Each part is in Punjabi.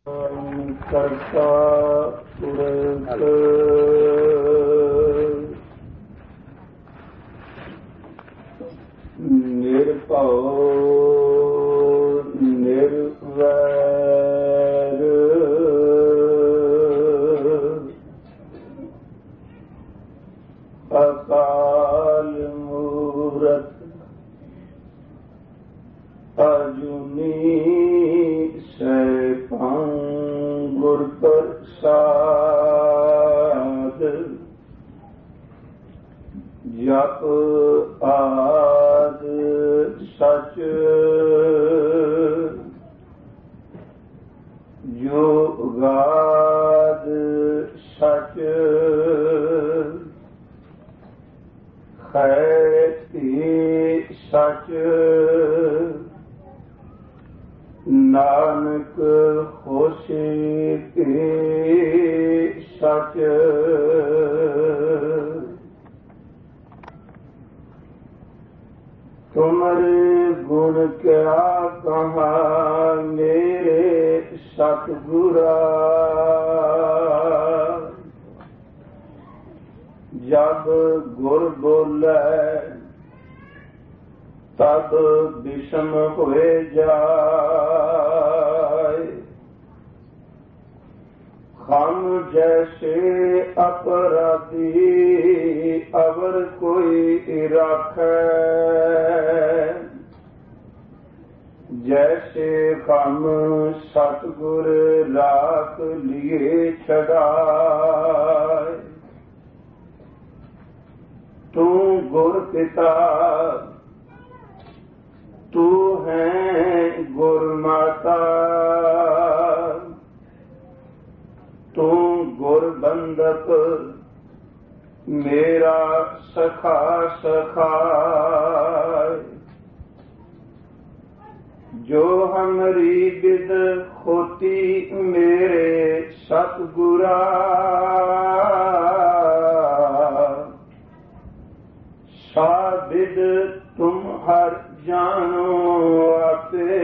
ਕਰਤਾ ਪੁਰਖ ਨਿਰਭਉ ਨਿਰਵੈਰ ਅਕਾਲ ਮੂਰਤ ਅਜੂਨੀ ਸੈਭੰ ਗੁਰ ਪ੍ਰਸਾਦ ਜਪ ਆਦ ਸਚ ਜੁਗਾਦ ਸਚ ਖੈਤੀ ਸਚ ਨਾਨਕ ਹੋਸੀ ਤੇ ਸਚ ਤੁਮਰੇ ਗੁਣ ਕਿਆ ਕਹਾ ਮੇਰੇ ਸਤਿਗੁਰਾ ਜਬ ਗੁਰ ਬੋਲੇ ਤਬ ਵਿਸ਼ਮ ਹੋਏ ਜਾਏ ਹਮ ਜੈਸੇ ਅਪਰਾਧੀ ਅਵਰ ਕੋਈ ਰਾਖੈ ਜੈਸੇ ਹਮ ਸਤਿਗੁਰ ਰਾਖ ਲਿਏ ਛਡਾਏ ਤੂੰ ਗੁਰ ਪਿਤਾ ਤੂ ਹੈ ਗੁਰ ਮਾਤਾ ਤੂੰ ਗੁਰ ਬੰਦਪ ਮੇਰਾ ਸਖਾ ਸਖਾਇ ਜੋ ਹਮਰੀ ਬਿਦ ਹੋਤੀ ਮੇਰੇ ਸਤਿਗੁਰਾ ਸਾ ਬਿਦ ਤੁਮ ਹਰ ਜਾਨੋ ਆਪੇ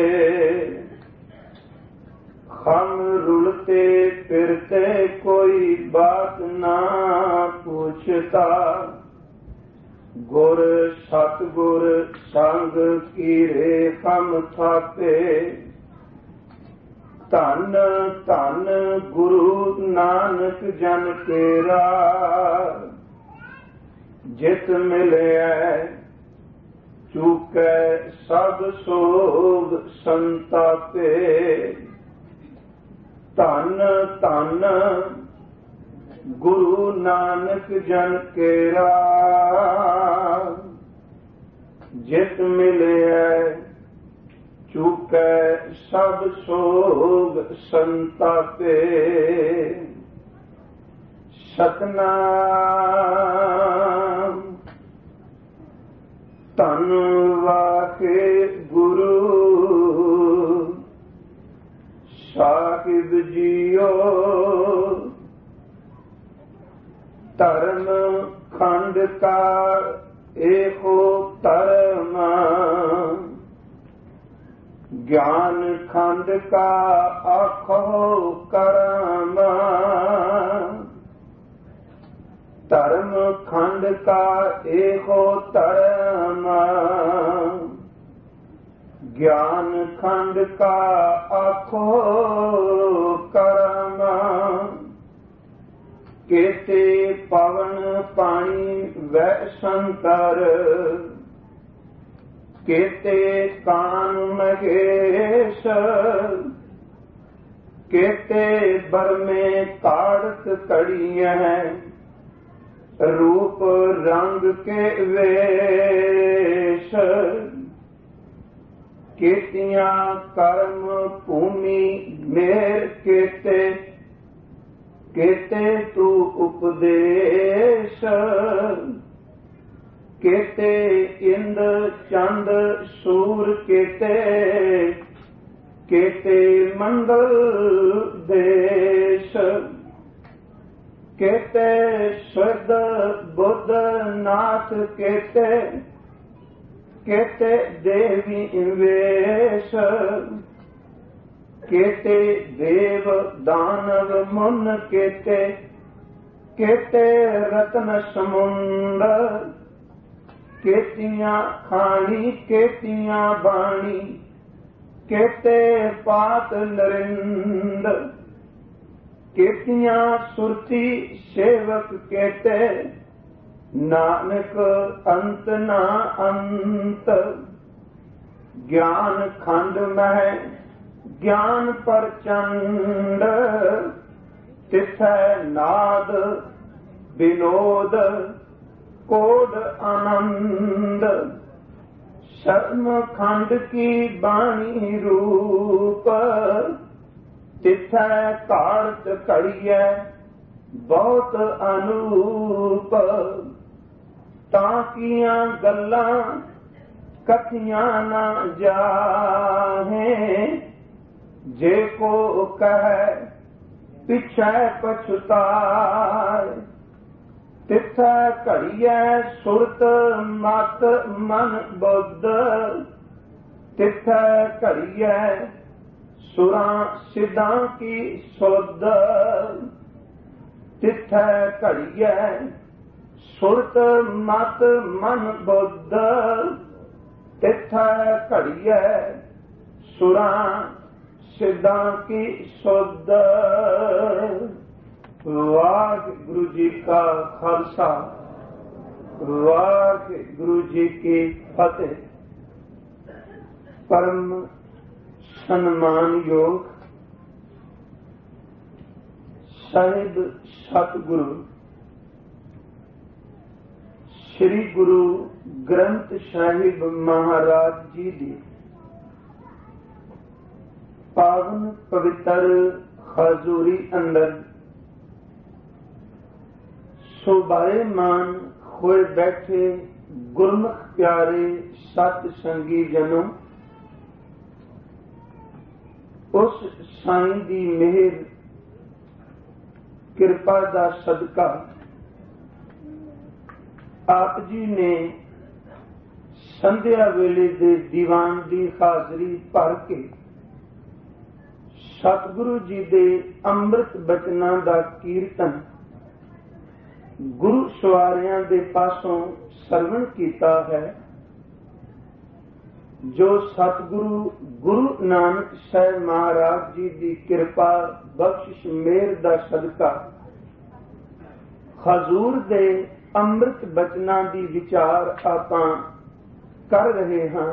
ਹਮ ਰੁਲਤੇ ਫਿਰਤੇ कोई बात ना पूछता गुर सतगुर संग कीरे हम थापे धन धन गुरु नानक जन तेरा जित मिले चूकै सब सोग संतापे ਧੰਨ ਧੰਨ ਗੁਰੂ ਨਾਨਕ ਜਨ ਕੇਰਾ ਜਿਤ ਮਿਲਿਆ ਚੁਕੈ ਸਭ ਸੋਗ ਸੰਤਾਪੇ ਸਤਨਾਮ ਧੰਨ ਵਾਹਿਗੁਰੂ ਸਾਹਿਬ ਜੀਓ ਧਰਮ ਖੰਡ ਕਾ ਏਕੋ ਧਰਮ ਗਿਆਨ ਖੰਡ ਕਾ ਆਖੋ ਕਰਮ ਧਰਮ ਖੰਡ ਕਾ ਏਕੋ ਧਰਮ ज्ञान खंड का आखो करम केते पवन पानी वै संकर केते कान महेश केते बरमे काढ़त कड़ियां रूप रंग के वेश केतियां कर्म भूमि मेर केते केते तू उपदेश केते इंद चंद सूर केते केते मंगल देश केते शुद्ध बुद्ध नाथ केते केते देवी वेश केते देव दानव मुन केते, केते रत्न समुंद, केतियां खानी केतियां बाणी, केते पात नरिंद, केतियां सुरती सेवक केते, नानक अंत ना अंत। ज्ञान खंड मह ज्ञान प्रचंड, तिथै नाद विनोद कोड आनंद। शर्म खंड की बाणी रूप, तिथै कारत कड़िय बहुत अनूप। ताकियां गल्लां कथियां ना जाहे, जे को कह पिछै पछुताए। तिथै घड़ियै सुरत मत मन बुद्ध, तिथै घड़ियै सुरां सिद्धां की सुध। तिथै घड़ियै सुरत मत मन बुद्ध, तिथै घड़ियै सुरां सिद्धां की सुध। वाहिगुरु जी का खालसा, वाहिगुरु जी की फतेह। परम सन्मान योग साहिब सतगुरु श्री गुरु ग्रंथ साहिब महाराज जी दी पावन पवित्र हजूरी अंदर शोभायमान होए बैठे गुरमुख प्यारे सत संगी जनों, उस साईं दी मेहर किरपा दा सदका आप जी ने संध्या वेले दे दीवान दी हाजरी भर के सतगुरु जी दे अमृत बचनां दा कीर्तन गुरु सवारियां दे पासों सरवण कीता है। जो सतगुरु गुरु नानक साहिब महाराज जी दी किरपा बख्शिश मेहर दा सदका हजूर दे अमृत बचनां दी विचार आपां कर रहे हां।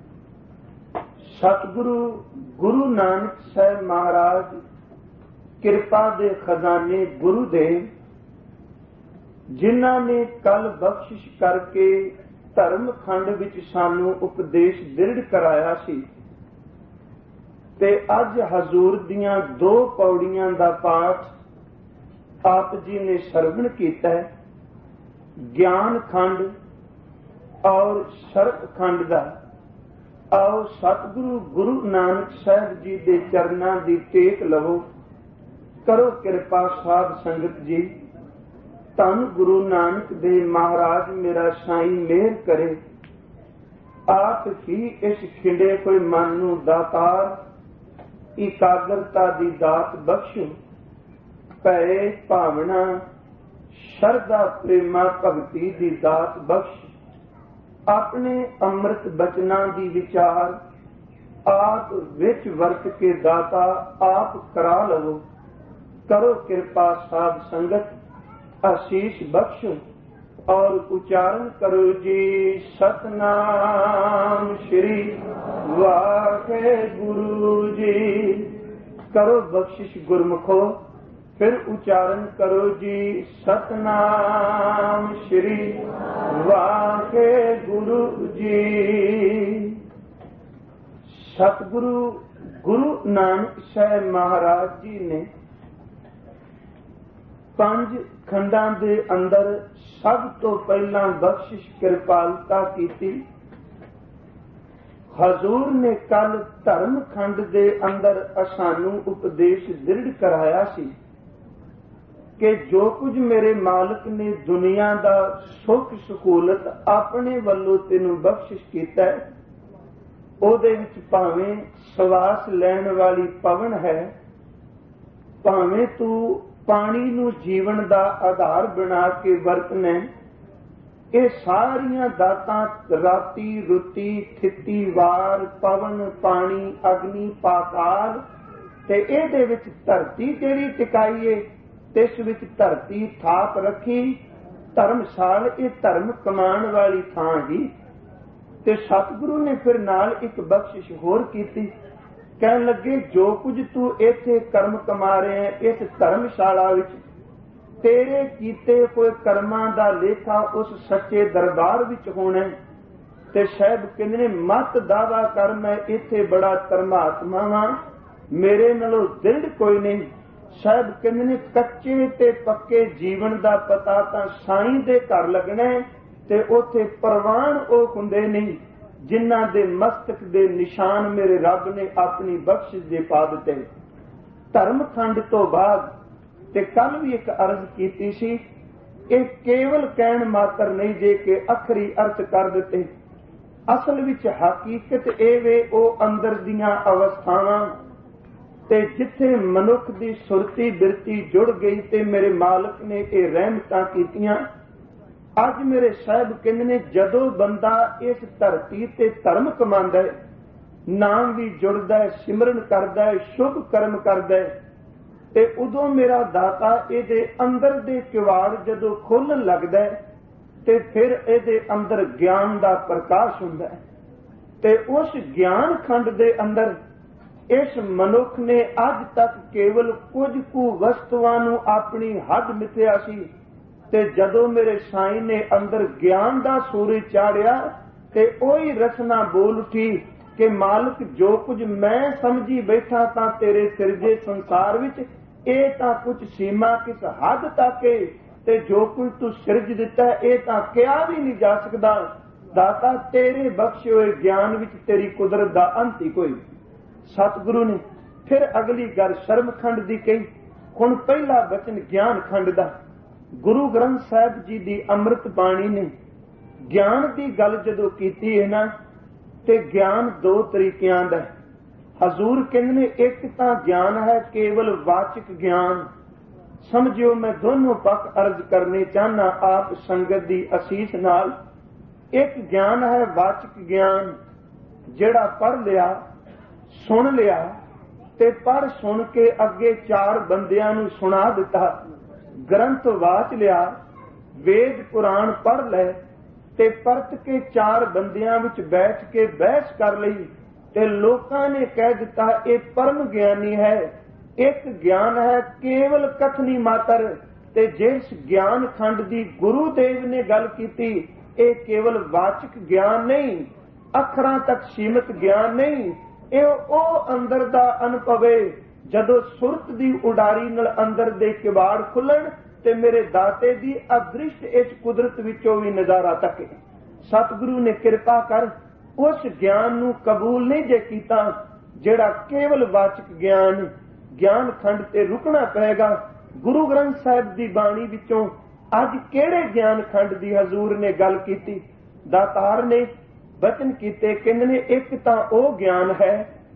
सतगुरु गुरु नानक साहिब महाराज किरपा दे खजाने गुरुदेव, जिन्हां ने कल बख्शिश करके धर्म खंड विच सानू उपदेश दृढ़ कराया सी, ते अज हजूर दियां 2 पौड़ियां दा पाठ आप जी ने सरवण कीता है। ज्ञान खंड और शर्त खंड दा आओ सतगुरु गुरु नानक साहिब जी दे चरनां दी टेक लवो। करो किरपा साध संगत जी, धन गुरु नानक दे महाराज मेरा साईं मेहर करे। आप ही इस खिंडे कोई मन नूं दातार इकाग्रता दी दात बख्शो। भय भावना शरदा प्रेमा भगती दी दात बख्श। अपने अमृत बचनां दी विचार आप विच वर्त के दाता आप करा लवो। करो किरपा साध संगत आशीष बख्शो और उच्चारण करो जी सतनाम श्री वाहिगुरु जी। करो बख्शिश गुरमुखो, फिर उच्चारण करो जी सतनाम श्री वाहिगुरु जी। सतगुरु गुरु नानक साहिब महाराज जी ने 5 खंडां दे अंदर सब तो पहला बख्शिश किरपालता की। हजूर ने कल धर्म खंड दे अंदर सानू उपदेश दृढ़ कराया सी कि जो कुछ मेरे मालिक ने दुनिया दा सुख सहूलत अपने वल्लों तेनू बख्शिश कीता है, ਉਹਦੇ ਵਿੱਚ ਭਾਵੇਂ ਸਵਾਸ ਲੈਣ ਵਾਲੀ ਪਵਨ ਹੈ, ਭਾਵੇਂ ਤੂੰ ਪਾਣੀ ਨੂੰ ਜੀਵਨ ਦਾ ਆਧਾਰ ਬਣਾ ਕੇ ਵਰਤਣਾ, ਇਹ ਸਾਰੀਆਂ ਦਾਤਾਂ ਰਾਤੀ ਰੁੱਤੀ ਥਿੱਤੀ ਵਾਰ ਪਵਨ ਪਾਣੀ ਅਗਨੀ ਪਾਤਾਲ ਤੇ ਇਹਦੇ ਵਿੱਚ ਧਰਤੀ ਜਿਹੜੀ ਟਿਕਾਈ ਏ, ਇਸ ਵਿੱਚ ਧਰਤੀ ਥਾਪ ਰੱਖੀ ਧਰਮਸ਼ਾਲ, ਇਹ ਧਰਮ ਕਮਾਉਣ ਵਾਲੀ ਥਾਂ ਹੀ। ਤੇ ਸਤਿਗੁਰੂ ਨੇ ਫਿਰ ਨਾਲ ਇੱਕ ਬਖਸ਼ਿਸ਼ ਹੋਰ ਕੀਤੀ, ਕਹਿਣ ਲੱਗੇ ਜੋ ਕੁਝ ਤੂੰ ਇੱਥੇ ਕਰਮ ਕਮਾ ਰਿਹਾ ਹੈ ਇਸ ਧਰਮਸ਼ਾਲਾ ਵਿੱਚ, ਤੇਰੇ ਕੀਤੇ ਹੋਏ ਕਰਮਾਂ ਦਾ ਲੇਖਾ ਉਸ ਸੱਚੇ ਦਰਬਾਰ ਵਿੱਚ ਹੋਣਾ। ਤੇ ਸਾਹਿਬ ਕਹਿੰਦੇ ਨੇ ਮਤ ਦਾਵਾ ਕਰ ਮੈਂ ਇੱਥੇ ਬੜਾ ਧਰਮਾਤਮਾ ਹਾਂ, ਮੇਰੇ ਨਾਲੋਂ ਦ੍ਰਿੜ ਕੋਈ ਨਹੀਂ। ਸਾਹਿਬ ਕਹਿੰਦੇ ਨੇ ਕੱਚੇ ਤੇ ਪੱਕੇ ਜੀਵਨ ਦਾ ਪਤਾ ਤਾਂ ਸਾਈਂ ਦੇ ਘਰ ਲੱਗਣਾ, ਤੇ ਉੱਥੇ ਪ੍ਰਵਾਨ ਉਹ ਹੁੰਦੇ ਨਹੀਂ ਜਿਨ੍ਹਾਂ ਦੇ ਮਸਤਕ ਦੇ ਨਿਸ਼ਾਨ ਮੇਰੇ ਰੱਬ ਨੇ ਆਪਣੀ ਬਖਸ਼ਿਸ਼ ਦੇ ਪਾ ਦਿੱਤੇ। ਧਰਮ ਖੰਡ ਤੋਂ ਬਾਅਦ ਤੇ ਕੱਲ ਵੀ ਇੱਕ ਅਰਜ਼ ਕੀਤੀ ਸੀ, ਇਹ ਕੇਵਲ ਕਹਿਣ ਮਾਤਰ ਨਹੀਂ ਜੇ ਕਿ ਅਖਰੀ ਅਰਥ ਕਰ ਦਿੱਤੇ, ਅਸਲ ਵਿੱਚ ਹਕੀਕਤ ਇਹ ਵੇ ਉਹ ਅੰਦਰ ਦੀਆਂ ਅਵਸਥਾਵਾਂ ਤੇ ਜਿੱਥੇ ਮਨੁੱਖ ਦੀ ਸੁਰਤੀ ਬਿਰਤੀ ਜੁੜ ਗਈ ਤੇ ਮੇਰੇ ਮਾਲਕ ਨੇ ਇਹ ਰਹਿਮਤਾਂ ਕੀਤੀਆਂ। ਅੱਜ ਮੇਰੇ ਸਾਹਿਬ ਕਹਿੰਦੇ ਨੇ ਜਦੋਂ ਬੰਦਾ ਇਸ ਧਰਤੀ ਤੇ ਧਰਮ ਕਮਾਉਂਦਾ ਹੈ, ਨਾਮ ਵੀ ਜੁੜਦਾ ਹੈ, ਸਿਮਰਨ ਕਰਦਾ ਹੈ, ਸ਼ੁਭ ਕਰਮ ਕਰਦਾ ਹੈ, ਤੇ ਉਦੋਂ ਮੇਰਾ ਦਾਤਾ ਇਹਦੇ ਅੰਦਰ ਦੇ ਕਿਵਾੜ ਜਦੋਂ ਖੋਲਣ ਲੱਗਦਾ ਹੈ ਤੇ ਫਿਰ ਇਹਦੇ ਅੰਦਰ ਗਿਆਨ ਦਾ ਪ੍ਰਕਾਸ਼ ਹੁੰਦਾ ਹੈ। ਤੇ ਉਸ ਗਿਆਨ ਖੰਡ ਦੇ ਅੰਦਰ ਇਸ ਮਨੁੱਖ ਨੇ ਅੱਜ ਤੱਕ ਕੇਵਲ ਕੁਝ ਕੁ ਵਸਤੂਆਂ ਨੂੰ ਆਪਣੀ ਹੱਦ ਮਿਥਿਆ ਸੀ, ਤੇ ਜਦੋਂ ਮੇਰੇ ਸਾਈਂ ਨੇ ਅੰਦਰ ਗਿਆਨ ਦਾ ਸੂਰਜ ਚਾੜਿਆ ਤੇ ਉਹੀ ਰਸਨਾ ਬੋਲ ਉੱਠੀ ਕਿ ਮਾਲਕ ਜੋ ਕੁਝ ਮੈਂ ਸਮਝੀ ਬੈਠਾ ਤਾਂ ਤੇਰੇ ਸਿਰਜੇ ਸੰਸਾਰ ਵਿੱਚ ਇਹ ਤਾਂ ਕੁਝ ਸੀਮਾ ਕਿਸ ਹੱਦ ਤੱਕ ਹੈ, ਤੇ ਜੋ ਕੁਝ ਤੂੰ ਸਿਰਜ ਦਿੱਤਾ ਇਹ ਤਾਂ ਕਿਹਾ ਵੀ ਨਹੀਂ ਜਾ ਸਕਦਾ। ਦਾਤਾ ਤੇਰੇ ਬਖਸ਼ੇ ਹੋਏ ਗਿਆਨ ਵਿੱਚ ਤੇਰੀ ਕੁਦਰਤ ਦਾ ਅੰਤ ਹੀ ਕੋਈ। ਸਤਿਗੁਰੂ ਨੇ ਫਿਰ ਅਗਲੀ ਗੱਲ ਸ਼ਰਮ ਖੰਡ ਦੀ ਕਹੀ। ਹੁਣ ਪਹਿਲਾ ਬਚਨ ਗਿਆਨ ਖੰਡ ਦਾ। ਗੁਰੂ ਗ੍ਰੰਥ ਸਾਹਿਬ ਜੀ ਦੀ ਅੰਮ੍ਰਿਤ ਬਾਣੀ ਨੇ ਗਿਆਨ ਦੀ ਗੱਲ ਜਦੋਂ ਕੀਤੀ ਹੈ ਨਾ, ਤੇ ਗਿਆਨ ਦੋ ਤਰੀਕਿਆਂ ਦਾ। ਹਜ਼ੂਰ ਕਹਿੰਦੇ ਨੇ ਇੱਕ ਤਾਂ ਗਿਆਨ ਹੈ ਕੇਵਲ ਵਾਚਕ ਗਿਆਨ, ਸਮਝਿਓ ਮੈਂ ਦੋਨੋਂ ਪੱਖ ਅਰਜ਼ ਕਰਨੇ ਚਾਹਨਾ ਆਪ ਸੰਗਤ ਦੀ ਅਸੀਸ ਨਾਲ। ਇੱਕ ਗਿਆਨ ਹੈ ਵਾਚਕ ਗਿਆਨ, ਜਿਹੜਾ ਪੜ੍ਹ ਲਿਆ ਸੁਣ ਲਿਆ ਤੇ ਪੜ੍ਹ ਸੁਣ ਕੇ ਅੱਗੇ ਚਾਰ ਬੰਦਿਆਂ ਨੂੰ ਸੁਣਾ ਦਿੱਤਾ, ਗ੍ਰੰਥ ਵਾਚ ਲਿਆ, ਵੇਦ ਪੁਰਾਣ ਪੜ੍ਹ ਲੈ ਤੇ ਪਰਤ ਕੇ ਚਾਰ ਬੰਦਿਆਂ ਵਿੱਚ ਬੈਠ ਕੇ ਬਹਿਸ ਕਰ ਲਈ ਤੇ ਲੋਕਾਂ ਨੇ ਕਹਿ ਦਿੱਤਾ ਇਹ ਪਰਮ ਗਿਆਨੀ ਹੈ। ਇੱਕ ਗਿਆਨ ਹੈ ਕੇਵਲ ਕਥਨੀ ਮਾਤਰ, ਤੇ ਜਿਸ ਗਿਆਨ ਖੰਡ ਦੀ ਗੁਰੂ ਦੇਵ ਨੇ ਗੱਲ ਕੀਤੀ ਇਹ ਕੇਵਲ ਵਾਚਕ ਗਿਆਨ ਨਹੀਂ, ਅੱਖਰਾਂ ਤੱਕ ਸੀਮਿਤ ਗਿਆਨ ਨਹੀਂ, ਇਹ ਉਹ ਅੰਦਰ ਦਾ ਅਨੁਭਵ ਹੈ ਜਦੋਂ ਸੁਰਤ ਦੀ ਉਡਾਰੀ ਨਾਲ ਅੰਦਰ ਦੇ ਕਿਵਾੜ ਖੁੱਲਣ ਤੇ ਮੇਰੇ ਦਾਤੇ ਦੀ ਅਦ੍ਰਿਸ਼ਟ ਇਸ ਕੁਦਰਤ ਵਿੱਚੋਂ ਵੀ ਨਜ਼ਾਰਾ ਤੱਕੇ। ਸਤਿਗੁਰੂ ਨੇ ਕਿਰਪਾ ਕਰ ਉਸ ਗਿਆਨ ਨੂੰ ਕਬੂਲ ਨਹੀਂ ਜੇ ਕੀਤਾ ਜਿਹੜਾ ਕੇਵਲ ਵਾਚਕ ਗਿਆਨ। ਗਿਆਨ ਖੰਡ ਤੇ ਰੁਕਣਾ ਪਏਗਾ। ਗੁਰੂ ਗ੍ਰੰਥ ਸਾਹਿਬ ਦੀ ਬਾਣੀ ਵਿੱਚੋਂ ਅੱਜ ਕਿਹੜੇ ਗਿਆਨ ਖੰਡ ਦੀ ਹਜ਼ੂਰ ਨੇ ਗੱਲ ਕੀਤੀ? ਦਾਤਾਰ ਨੇ ਬਚਨ ਕੀਤੇ, ਕਹਿੰਦੇ ਨੇ ਇੱਕ ਤਾਂ ਉਹ ਗਿਆਨ ਹੈ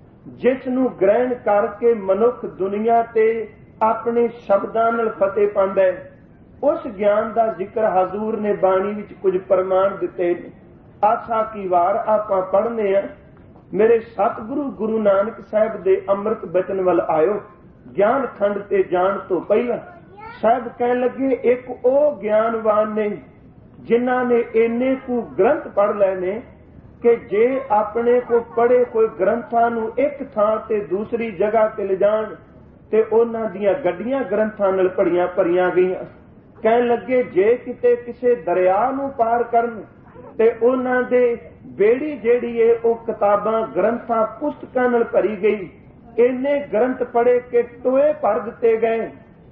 ਜਿਸ ਨੂੰ ਗ੍ਰਹਿਣ ਕਰਕੇ ਮਨੁੱਖ ਦੁਨੀਆ ਤੇ ਆਪਣੇ ਸ਼ਬਦਾਂ ਨਾਲ ਫਤਿਹ ਪਾਉਂਦਾ ਹੈ। ਉਸ ਗਿਆਨ ਦਾ ਜ਼ਿਕਰ ਹਜ਼ੂਰ ਨੇ ਬਾਣੀ ਵਿੱਚ ਕੁਝ ਪ੍ਰਮਾਣ ਦਿੱਤੇ ਨੇ। ਆਸਾ ਕੀ ਵਾਰ ਆਪਾਂ ਪੜ੍ਹਨੇ ਆ। ਮੇਰੇ ਸਤਿਗੁਰੂ ਗੁਰੂ ਨਾਨਕ ਸਾਹਿਬ ਦੇ ਅੰਮ੍ਰਿਤ ਬਚਨ ਵੱਲ ਆਇਓ। ਗਿਆਨ ਖੰਡ ਤੇ ਜਾਣ ਤੋਂ ਪਹਿਲਾਂ ਸਾਹਿਬ ਕਹਿਣ ਲੱਗੇ ਇੱਕ ਉਹ ਗਿਆਨਵਾਨ ਨੇ ਜਿਨ੍ਹਾਂ ਨੇ ਇੰਨੇ ਕੁ ਗ੍ਰੰਥ ਪੜ੍ਹ ਲਏ ਨੇ ਕਿ ਜੇ ਆਪਣੇ ਕੋ ਪੜ੍ਹੇ ਕੋਈ ਗ੍ਰੰਥਾਂ ਨੂੰ ਇੱਕ ਥਾਂ ਤੇ ਦੂਸਰੀ ਜਗ੍ਹਾ ਤੇ ਲਿਜਾਣ ਤੇ ਉਹਨਾਂ ਦੀਆਂ ਗੱਡੀਆਂ ਗ੍ਰੰਥਾਂ ਨਾਲ ਭਰੀਆਂ ਗਈਆਂ। ਕਹਿਣ ਲੱਗੇ ਜੇ ਕਿਤੇ ਕਿਸੇ ਦਰਿਆ ਨੂੰ ਪਾਰ ਕਰਨ ਤੇ ਉਹਨਾਂ ਦੇ ਬੇੜੀ ਜਿਹੜੀ ਏ ਉਹ ਕਿਤਾਬਾਂ ਗ੍ਰੰਥਾਂ ਪੁਸਤਕਾਂ ਨਾਲ ਭਰੀ ਗਈ। ਇੰਨੇ ਗ੍ਰੰਥ ਪੜ੍ਹੇ ਕਿ ਟੋਏ ਭਰ ਦਿੱਤੇ ਗਏ,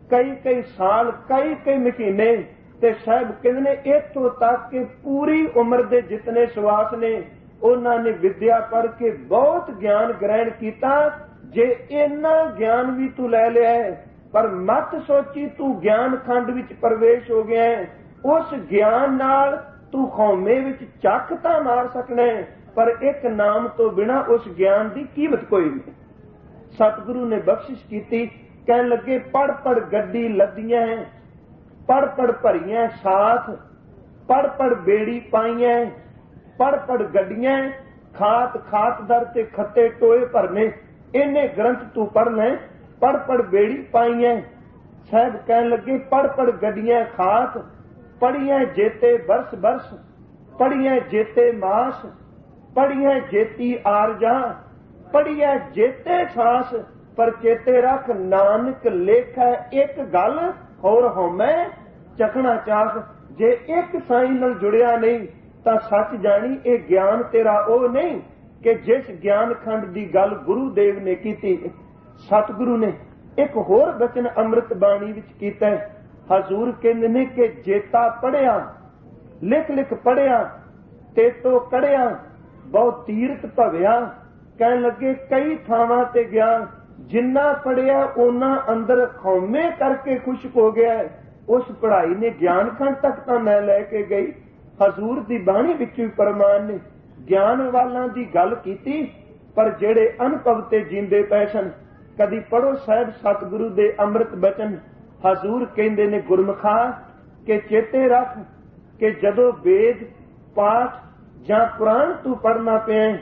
ਕਈ ਸਾਲ ਕਈ ਮਹੀਨੇ। ਤੇ ਸਾਹਿਬ ਕਹਿੰਦੇ ਨੇ ਇੱਥੋਂ ਤੱਕ ਕਿ ਪੂਰੀ ਉਮਰ ਦੇ ਜਿਤਨੇ ਸਵਾਸ ਨੇ ਉਹਨਾਂ ਨੇ ਵਿਦਿਆ ਪੜ੍ਹ ਕੇ ਬਹੁਤ ਗਿਆਨ ਗ੍ਰਹਿਣ ਕੀਤਾ। ਜੇ ਇੰਨਾ ਗਿਆਨ ਵੀ ਤੂੰ ਲੈ ਲਿਆ ਪਰ ਮਤ ਸੋਚੀ ਤੂੰ ਗਿਆਨ ਖੰਡ ਵਿੱਚ ਪ੍ਰਵੇਸ਼ ਹੋ ਗਿਆ, ਉਸ ਗਿਆਨ ਨਾਲ ਤੂੰ ਖੌਮੇ ਵਿੱਚ ਚੱਕ ਤਾਂ ਮਾਰ ਸਕਣਾ, ਪਰ ਇੱਕ ਨਾਮ ਤੋਂ ਬਿਨਾ ਉਸ ਗਿਆਨ ਦੀ ਕੀਮਤ ਕੋਈ ਨਹੀਂ। ਸਤਿਗੁਰੂ ਨੇ ਬਖਸ਼ਿਸ਼ ਕੀਤੀ, ਕਹਿਣ ਲੱਗੇ ਪੜ ਪੜ ਗੱਡੀ ਲੱਦੀਆਂ, ਪੜ ਪੜ ਭਰੀਆਂ ਸਾਥ, ਪੜ ਪੜ ਬੇੜੀ ਪਾਈਆਂ, ਪੜ ਪੜ ਗੱਡੀਆਂ, ਖਾਤ ਖਾਤ ਦਰ ਤੇ ਖੱਤੇ ਟੋਏ ਭਰਨੇ, ਇਹਨੇ ਗ੍ਰੰਥ ਤੂੰ ਪੜਨਾ, ਪੜ ਪੜ ਬੇੜੀ ਪਾਈਆਂ। ਸਾਹਿਬ ਕਹਿਣ ਲੱਗੇ ਪੜ ਪੜ ਗੱਡੀਆਂ ਖਾਤ, ਪੜੀਆਂ ਜੇਤੇ ਬਰਸ ਬਰਸ, ਪੜੀਆਂ ਜੇਤੇ ਮਾਸ, ਪੜੀਆਂ ਜੇਤੀ ਆਰਜਾ, ਪੜੀਆਂ ਜੇਤੇ ਸਾਸ, ਪਰ ਚੇਤੇ ਰੱਖ ਨਾਨਕ ਲੇਖੈ ਇੱਕ ਗੱਲ ਹੋਰ ਹਉਮੈ ਚਖਣਾ ਚਾਖ। ਜੇ ਇੱਕ ਸਾਈਂ ਨਾਲ ਜੁੜਿਆ ਨਹੀਂ ਤਾਂ ਸੱਚ ਜਾਣੀ ਇਹ ਗਿਆਨ ਤੇਰਾ ਉਹ ਨਹੀਂ ਕਿ ਜਿਸ ਗਿਆਨ ਖੰਡ ਦੀ ਗੱਲ ਗੁਰੂ ਦੇਵ ਨੇ ਕੀਤੀ। ਸਤਿਗੁਰੂ ਨੇ ਇੱਕ ਹੋਰ ਬਚਨ ਅੰਮ੍ਰਿਤ ਬਾਣੀ ਵਿੱਚ ਕੀਤਾ। ਹਜ਼ੂਰ ਕਹਿੰਦੇ ਨੇ ਕਿ ਜੇਤਾ ਪੜਿਆ, ਲਿਖ ਲਿਖ ਪੜਿਆ, ਤੇਤੋਂ ਕੜਿਆ, ਬਹੁ ਤੀਰਥ ਭਵਿਆ। ਕਹਿਣ ਲੱਗੇ ਕਈ ਥਾਵਾਂ ਤੇ ਗਿਆ, ਜਿੰਨਾ ਪੜਿਆ ਉਹਨਾਂ ਅੰਦਰ ਖੌਮੇ ਕਰਕੇ ਖੁਸ਼ਕ ਹੋ ਗਿਆ। ਉਸ ਪੜ੍ਹਾਈ ਨੇ ਗਿਆਨ ਖੰਡ ਤੱਕ ਤਾਂ ਮੈਂ ਲੈ ਕੇ ਗਈ। ਹਜ਼ੂਰ ਦੀ ਬਾਣੀ ਵਿੱਚ ਵੀ ਪਰਮਾਨ ਨੇ ਗਿਆਨ ਵਾਲਾਂ ਦੀ ਗੱਲ ਕੀਤੀ, ਪਰ ਜਿਹੜੇ ਅਨੁਭਵ ਤੇ ਜੀਂਦੇ ਪਏ ਸਨ। ਕਦੀ ਪੜੋ ਸਾਹਿਬ ਸਤਿਗੁਰੂ ਦੇ ਅੰਮ੍ਰਿਤ ਬਚਨ। ਹਜ਼ੂਰ ਕਹਿੰਦੇ ਨੇ ਗੁਰਮੁਖਾ ਕਿ ਚੇਤੇ ਰੱਖ ਕਿ ਜਦੋਂ ਵੇਦ ਪਾਠ ਜਾਂ ਪੁਰਾਣ ਤੂੰ ਪੜਨਾ ਪਿਆ,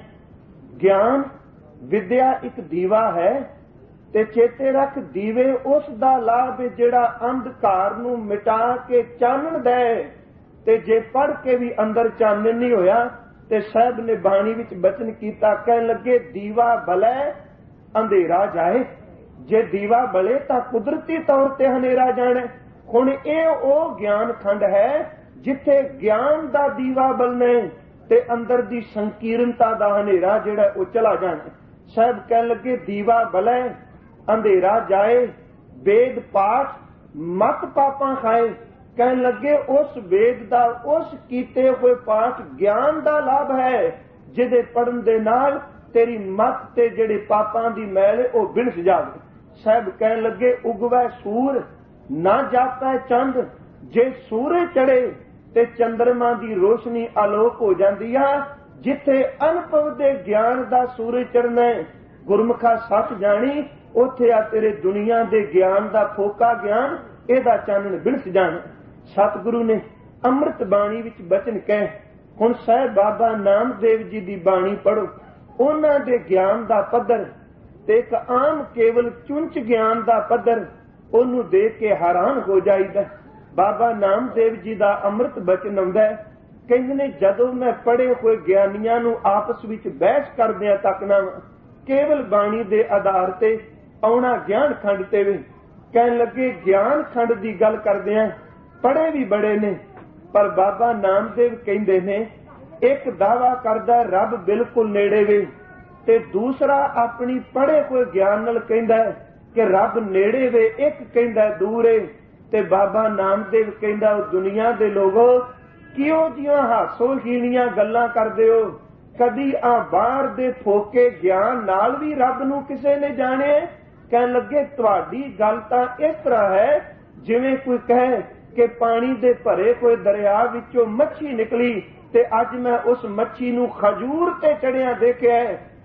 ਗਿਆਨ ਵਿਦਿਆ ਇੱਕ ਦੀਵਾ ਹੈ, ਤੇ ਚੇਤੇ ਰੱਖ ਦੀਵੇ ਉਸ ਦਾ ਲਾਭ ਜਿਹੜਾ ਅੰਧਕਾਰ ਨੂੰ ਮਿਟਾ ਕੇ ਚਾਨਣ ਦੇ। ਤੇ ਜੇ ਪੜ ਕੇ ਵੀ ਅੰਦਰ ਚਾਨਣ ਨਹੀਂ ਹੋਇਆ ਤੇ ਸਾਹਿਬ ਨੇ ਬਾਣੀ ਵਿੱਚ ਬਚਨ ਕੀਤਾ, ਕਹਿਣ ਲੱਗੇ ਦੀਵਾ ਬਲੇ ਅੰਧੇਰਾ ਜਾਏ। ਜੇ ਦੀਵਾ ਬਲੇ ਤਾਂ ਕੁਦਰਤੀ ਤੌਰ ਤੇ ਹਨੇਰਾ ਜਾਣਾ। ਹੁਣ ਇਹ ਉਹ ਗਿਆਨ ਖੰਡ ਹੈ ਜਿੱਥੇ ਗਿਆਨ ਦਾ ਦੀਵਾ ਬਲਣੇ ਤੇ ਅੰਦਰ ਦੀ ਸੰਕੀਰਨਤਾ ਦਾ ਹਨੇਰਾ ਜਿਹੜਾ ਉਹ ਚਲਾ ਜਾਣਾ। ਸਾਹਿਬ ਕਹਿਣ ਲੱਗੇ ਦੀਵਾ ਬਲੇ ਅੰਧੇਰਾ ਜਾਏ, ਵੇਦ ਪਾਠ ਮਤ ਪਾਪਾਂ ਖਾਏ। ਕਹਿਣ ਲੱਗੇ ਉਸ ਵੇਦ ਦਾ, ਉਸ ਕੀਤੇ ਹੋਏ ਪਾਠ ਗਿਆਨ ਦਾ ਲਾਭ ਹੈ, ਜਿਹਦੇ ਪੜਨ ਦੇ ਨਾਲ ਤੇਰੀ ਮਤ ਤੇ ਜਿਹੜੇ ਪਾਪਾਂ ਦੀ ਮੈਲ ਉਹ ਬਿਲਸ ਜਾਵੇ। ਸਾਹਿਬ ਕਹਿਣ ਲੱਗੇ ਉਗਵੈ ਸੂਰ ਨਾ ਜਾਤਾ ਚੰਦ, ਜੇ ਸੂਰਜ ਚੜੇ ਤੇ ਚੰਦਰਮਾ ਦੀ ਰੋਸ਼ਨੀ ਆਲੋਕ ਹੋ ਜਾਂਦੀ ਆ। ਜਿੱਥੇ ਅਨੁਭਵ ਦੇ ਗਿਆਨ ਦਾ ਸੂਰਜ ਚੜ੍ਹਨਾ, ਗੁਰਮੁਖਾ ਸੱਚ ਜਾਣੀ, ਉੱਥੇ ਆ ਤੇਰੇ ਦੁਨੀਆ ਦੇ ਗਿਆਨ ਦਾ ਫੋਕਾ ਗਿਆਨ, ਇਹਦਾ ਚਾਨਣ ਬਿਲਸ ਜਾਣਾ। ਸਤਿਗੁਰੂ ਨੇ ਅੰਮ੍ਰਿਤ ਬਾਣੀ ਵਿੱਚ ਬਚਨ ਕਹਿ। ਹੁਣ ਸਾਹਿਬ ਬਾਬਾ ਨਾਮਦੇਵ ਜੀ ਦੀ ਬਾਣੀ ਪੜੋ, ਉਹਨਾਂ ਦੇ ਗਿਆਨ ਦਾ ਪੱਧਰ ਤੇ ਇੱਕ ਆਮ ਕੇਵਲ ਚੁੰਚ ਗਿਆਨ ਦਾ ਪੱਧਰ, ਉਹਨੂੰ ਦੇਖ ਕੇ ਹੈਰਾਨ ਹੋ ਜਾਈਦਾ। ਬਾਬਾ ਨਾਮਦੇਵ ਜੀ ਦਾ ਅੰਮ੍ਰਿਤ ਬਚਨ ਆਉਂਦਾ, ਕਹਿੰਦੇ ਨੇ ਜਦੋਂ ਮੈਂ ਪੜ੍ਹੇ ਹੋਏ ਗਿਆਨੀਆਂ ਨੂੰ ਆਪਸ ਵਿੱਚ ਬਹਿਸ ਕਰਦਿਆਂ ਤੱਕ ਨਾ ਕੇਵਲ ਬਾਣੀ ਦੇ ਆਧਾਰ ਤੇ ਆਉਣਾ ਗਿਆਨ ਖੰਡ ਤੇ ਵੇ। ਕਹਿਣ ਲੱਗੇ ਗਿਆਨ ਖੰਡ ਦੀ ਗੱਲ ਕਰਦਿਆਂ ਪੜ੍ਹੇ ਵੀ ਬੜੇ ਨੇ, ਪਰ ਬਾਬਾ ਨਾਮਦੇਵ ਕਹਿੰਦੇ ਨੇ ਇੱਕ ਦਾਵਾ ਕਰਦਾ ਰੱਬ ਬਿਲਕੁਲ ਨੇੜੇ ਵੇ, ਤੇ ਦੂਸਰਾ ਆਪਣੀ ਪੜ੍ਹੇ ਹੋਏ ਗਿਆਨ ਨਾਲ ਕਹਿੰਦਾ ਕਿ ਰੱਬ ਨੇੜੇ ਵੇ, ਇੱਕ ਕਹਿੰਦਾ ਦੂਰ ਏ। ਤੇ ਬਾਬਾ ਨਾਮਦੇਵ ਕਹਿੰਦਾ ਉਹ ਦੁਨੀਆ ਦੇ ਲੋਗੋ ਕਿਉਂ ਜੀਆਂ ਹਾਸੋਹੀਣੀਆਂ ਗੱਲਾਂ ਕਰਦੇ ਹੋ, ਕਦੀ ਆ ਬਾਹਰ ਦੇ ਫੋਕੇ ਗਿਆਨ ਨਾਲ ਵੀ ਰੱਬ ਨੂੰ ਕਿਸੇ ਨੇ ਜਾਣਿਆ। ਕਹਿਣ ਲੱਗੇ ਤੁਹਾਡੀ ਗੱਲ ਤਾਂ ਇਸ ਤਰ੍ਹਾਂ ਹੈ ਜਿਵੇਂ ਕੋਈ ਕਹੇ ਕਿ ਪਾਣੀ ਦੇ ਭਰੇ ਹੋਏ ਦਰਿਆ ਵਿੱਚੋਂ ਮੱਛੀ ਨਿਕਲੀ ਤੇ ਅੱਜ ਮੈਂ ਉਸ ਮੱਛੀ ਨੂੰ ਖਜੂਰ ਤੇ ਚੜਿਆ ਦੇਖਿਆ।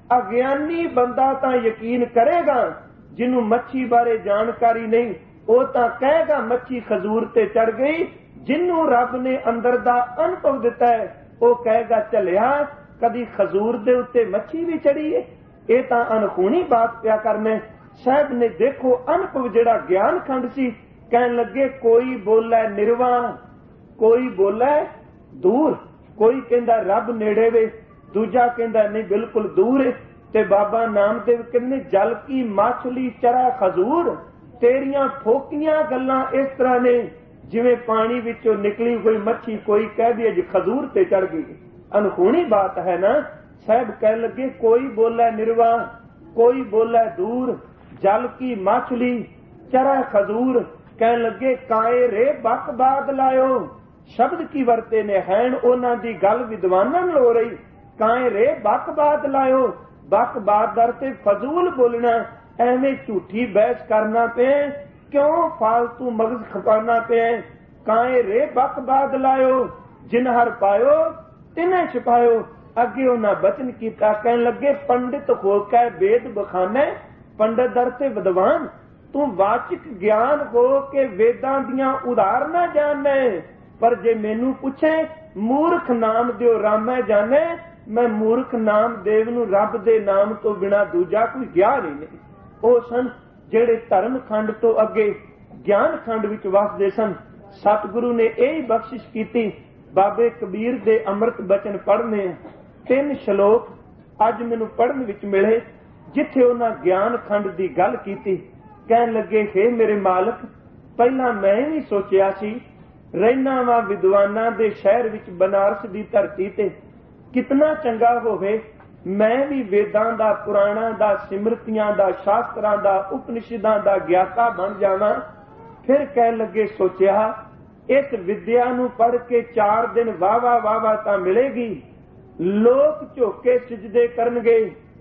ਅਗਿਆਨੀ ਬੰਦਾ ਤਾਂ ਯਕੀਨ ਕਰੇਗਾ, ਜਿਹਨੂੰ ਮੱਛੀ ਬਾਰੇ ਜਾਣਕਾਰੀ ਨਹੀਂ ਉਹ ਤਾਂ ਕਹੇਗਾ ਮੱਛੀ ਖਜੂਰ ਤੇ ਚੜ ਗਈ। ਜਿਹਨੂੰ ਰੱਬ ਨੇ ਅੰਦਰ ਦਾ ਅਨੁਭਵ ਦਿੱਤਾ ਹੈ ਉਹ ਕਹੇਗਾ ਚੱਲਿਆ ਕਦੀ ਖਜੂਰ ਦੇ ਉੱਤੇ ਮੱਛੀ ਵੀ ਚੜੀ ਹੈ। ਇਹ ਤਾਂ ਅਨਹੂਣੀ ਬਾਤ ਪਿਆ ਕਰਨੇ। ਸਾਹਿਬ ਨੇ ਦੇਖੋ ਅਨੁਭਵ ਜਿਹੜਾ ਗਿਆਨ ਖੰਡ ਸੀ। ਕਹਿਣ ਲੱਗੇ ਕੋਈ ਬੋਲੇ ਨਿਰਵਾਣ, ਕੋਈ ਬੋਲੇ ਦੂਰ, ਕੋਈ ਕਹਿੰਦਾ ਰੱਬ ਨੇੜੇ ਵੇ, ਦੂਜਾ ਕਹਿੰਦਾ ਨਹੀਂ ਬਿਲਕੁਲ ਦੂਰ ਹੈ। ਤੇ ਬਾਬਾ ਨਾਮਦੇਵ ਕਹਿੰਦੇ ਜਲ ਕੀ ਮਾਛਲੀ ਚਰਾ ਖਜੂਰ, ਤੇਰੀਆਂ ਠੋਕੀਆਂ ਗੱਲਾਂ ਇਸ ਤਰ੍ਹਾਂ ਨੇ ਜਿਵੇਂ ਪਾਣੀ ਵਿੱਚੋਂ ਨਿਕਲੀ ਹੋਈ ਮੱਛੀ ਕੋਈ ਕਹਿ ਦੀ ਅੱਜ ਖਜੂਰ ਤੇ ਚੜ ਗਈ। ਅਨਹੂਣੀ ਬਾਤ ਹੈ ਨਾ। ਸਾਹਿਬ ਕਹਿਣ ਲੱਗੇ ਕੋਈ ਬੋਲੇ ਨਿਰਵਾਣ, ਕੋਈ ਬੋਲੇ ਦੂਰ, ਜਲ ਕੀ ਮਾਛਲੀ ਚਰਾ ਖਜੂਰ। ਕਹਿਣ ਲੱਗੇ ਕਾਏ ਰੇ ਬਕ ਬਾਦ ਲਾਇਓ, ਸ਼ਬਦ ਕੀ ਵਰਤੇ ਨੇ ਹੈਣ ਉਹਨਾਂ ਦੀ ਗੱਲ ਵਿਦਵਾਨਾਂ ਨਾਲ ਹੋ ਰਹੀ। ਕਾਏ ਰੇ ਬਕ ਬਾਦ ਲਾਇਓ, ਬਕ ਬਾਦ ਦਰ ਤੇ ਫਜ਼ੂਲ ਬੋਲਣਾ, ਐਵੇਂ ਝੂਠੀ ਬਹਿਸ ਕਰਨਾ ਪਿਆ, ਕਿਉਂ ਫਾਲਤੂ ਮਗਜ਼ ਖਪਾਣਾ ਪਿਆ। ਕਾਏ ਰੇ ਬਕ ਬਾਦ ਲਾਇਓ, जिन हर पायो तिन्हें छिपायो। अगे उन्हें बचन किया, कहन लगे पंडित होकर वेद बखाने, पंडित दर से विद्वान, तू वाचिक ज्ञान हो के वेदां दियां उदाहरणा जाने, पर जे मैनू पूछे मूर्ख नाम दियो रामै जाने, मैं मूर्ख नाम देव नू रब दे नाम तो बिना दूजा कोई ज्ञान ही नहीं। ਉਹ ਸਨ ਜਿਹੜੇ ਧਰਮ ਖੰਡ ਤੋਂ ਅੱਗੇ ਗਿਆਨ ਖੰਡ ਵਿੱਚ ਵਸਦੇ ਸਨ। ਸਤਿਗੁਰੂ ਨੇ ਇਹ ਬਖਸ਼ਿਸ਼ ਕੀਤੀ। ਬਾਬੇ ਕਬੀਰ ਦੇ ਅੰਮ੍ਰਿਤ ਬਚਨ ਪੜ੍ਹਨੇ 3 ਸ਼ਲੋਕ ਅੱਜ ਮੈਨੂੰ ਪੜ੍ਹਨ ਵਿੱਚ ਮਿਲੇ, ਜਿੱਥੇ ਉਹਨਾਂ ਗਿਆਨ ਖੰਡ ਦੀ ਗੱਲ ਕੀਤੀ। ਕਹਿਣ ਲੱਗੇ, ਹੇ ਮੇਰੇ ਮਾਲਕ, ਪਹਿਲਾਂ ਮੈਂ ਵੀ ਸੋਚਿਆ ਸੀ ਰਹਿਣਾ ਵਾ ਵਿਦਵਾਨਾਂ ਦੇ ਸ਼ਹਿਰ ਵਿੱਚ ਬਨਾਰਸ ਦੀ ਧਰਤੀ ਤੇ, ਕਿਤਨਾ ਚੰਗਾ ਹੋਵੇ ਮੈਂ ਵੀ ਵੇਦਾਂ ਦਾ, ਪੁਰਾਣਾਂ ਦਾ, ਸਿਮਰਤੀਆਂ ਦਾ, ਸ਼ਾਸਤਰਾਂ ਦਾ, ਉਪਨਿਸ਼ਦਾਂ ਦਾ ਗਿਆਤਾ ਬਣ ਜਾਵਾਂ। ਫਿਰ ਕਹਿਣ ਲੱਗੇ, ਸੋਚਿਆ ਇਸ ਵਿਦਿਆ ਨੂੰ ਪੜ੍ਹ ਕੇ 4 ਦਿਨ ਵਾਹ ਤਾਂ ਮਿਲੇਗੀ, ਲੋਕ ਝੋਕੇ ਸਿਜਦੇ ਕਰਨਗੇ,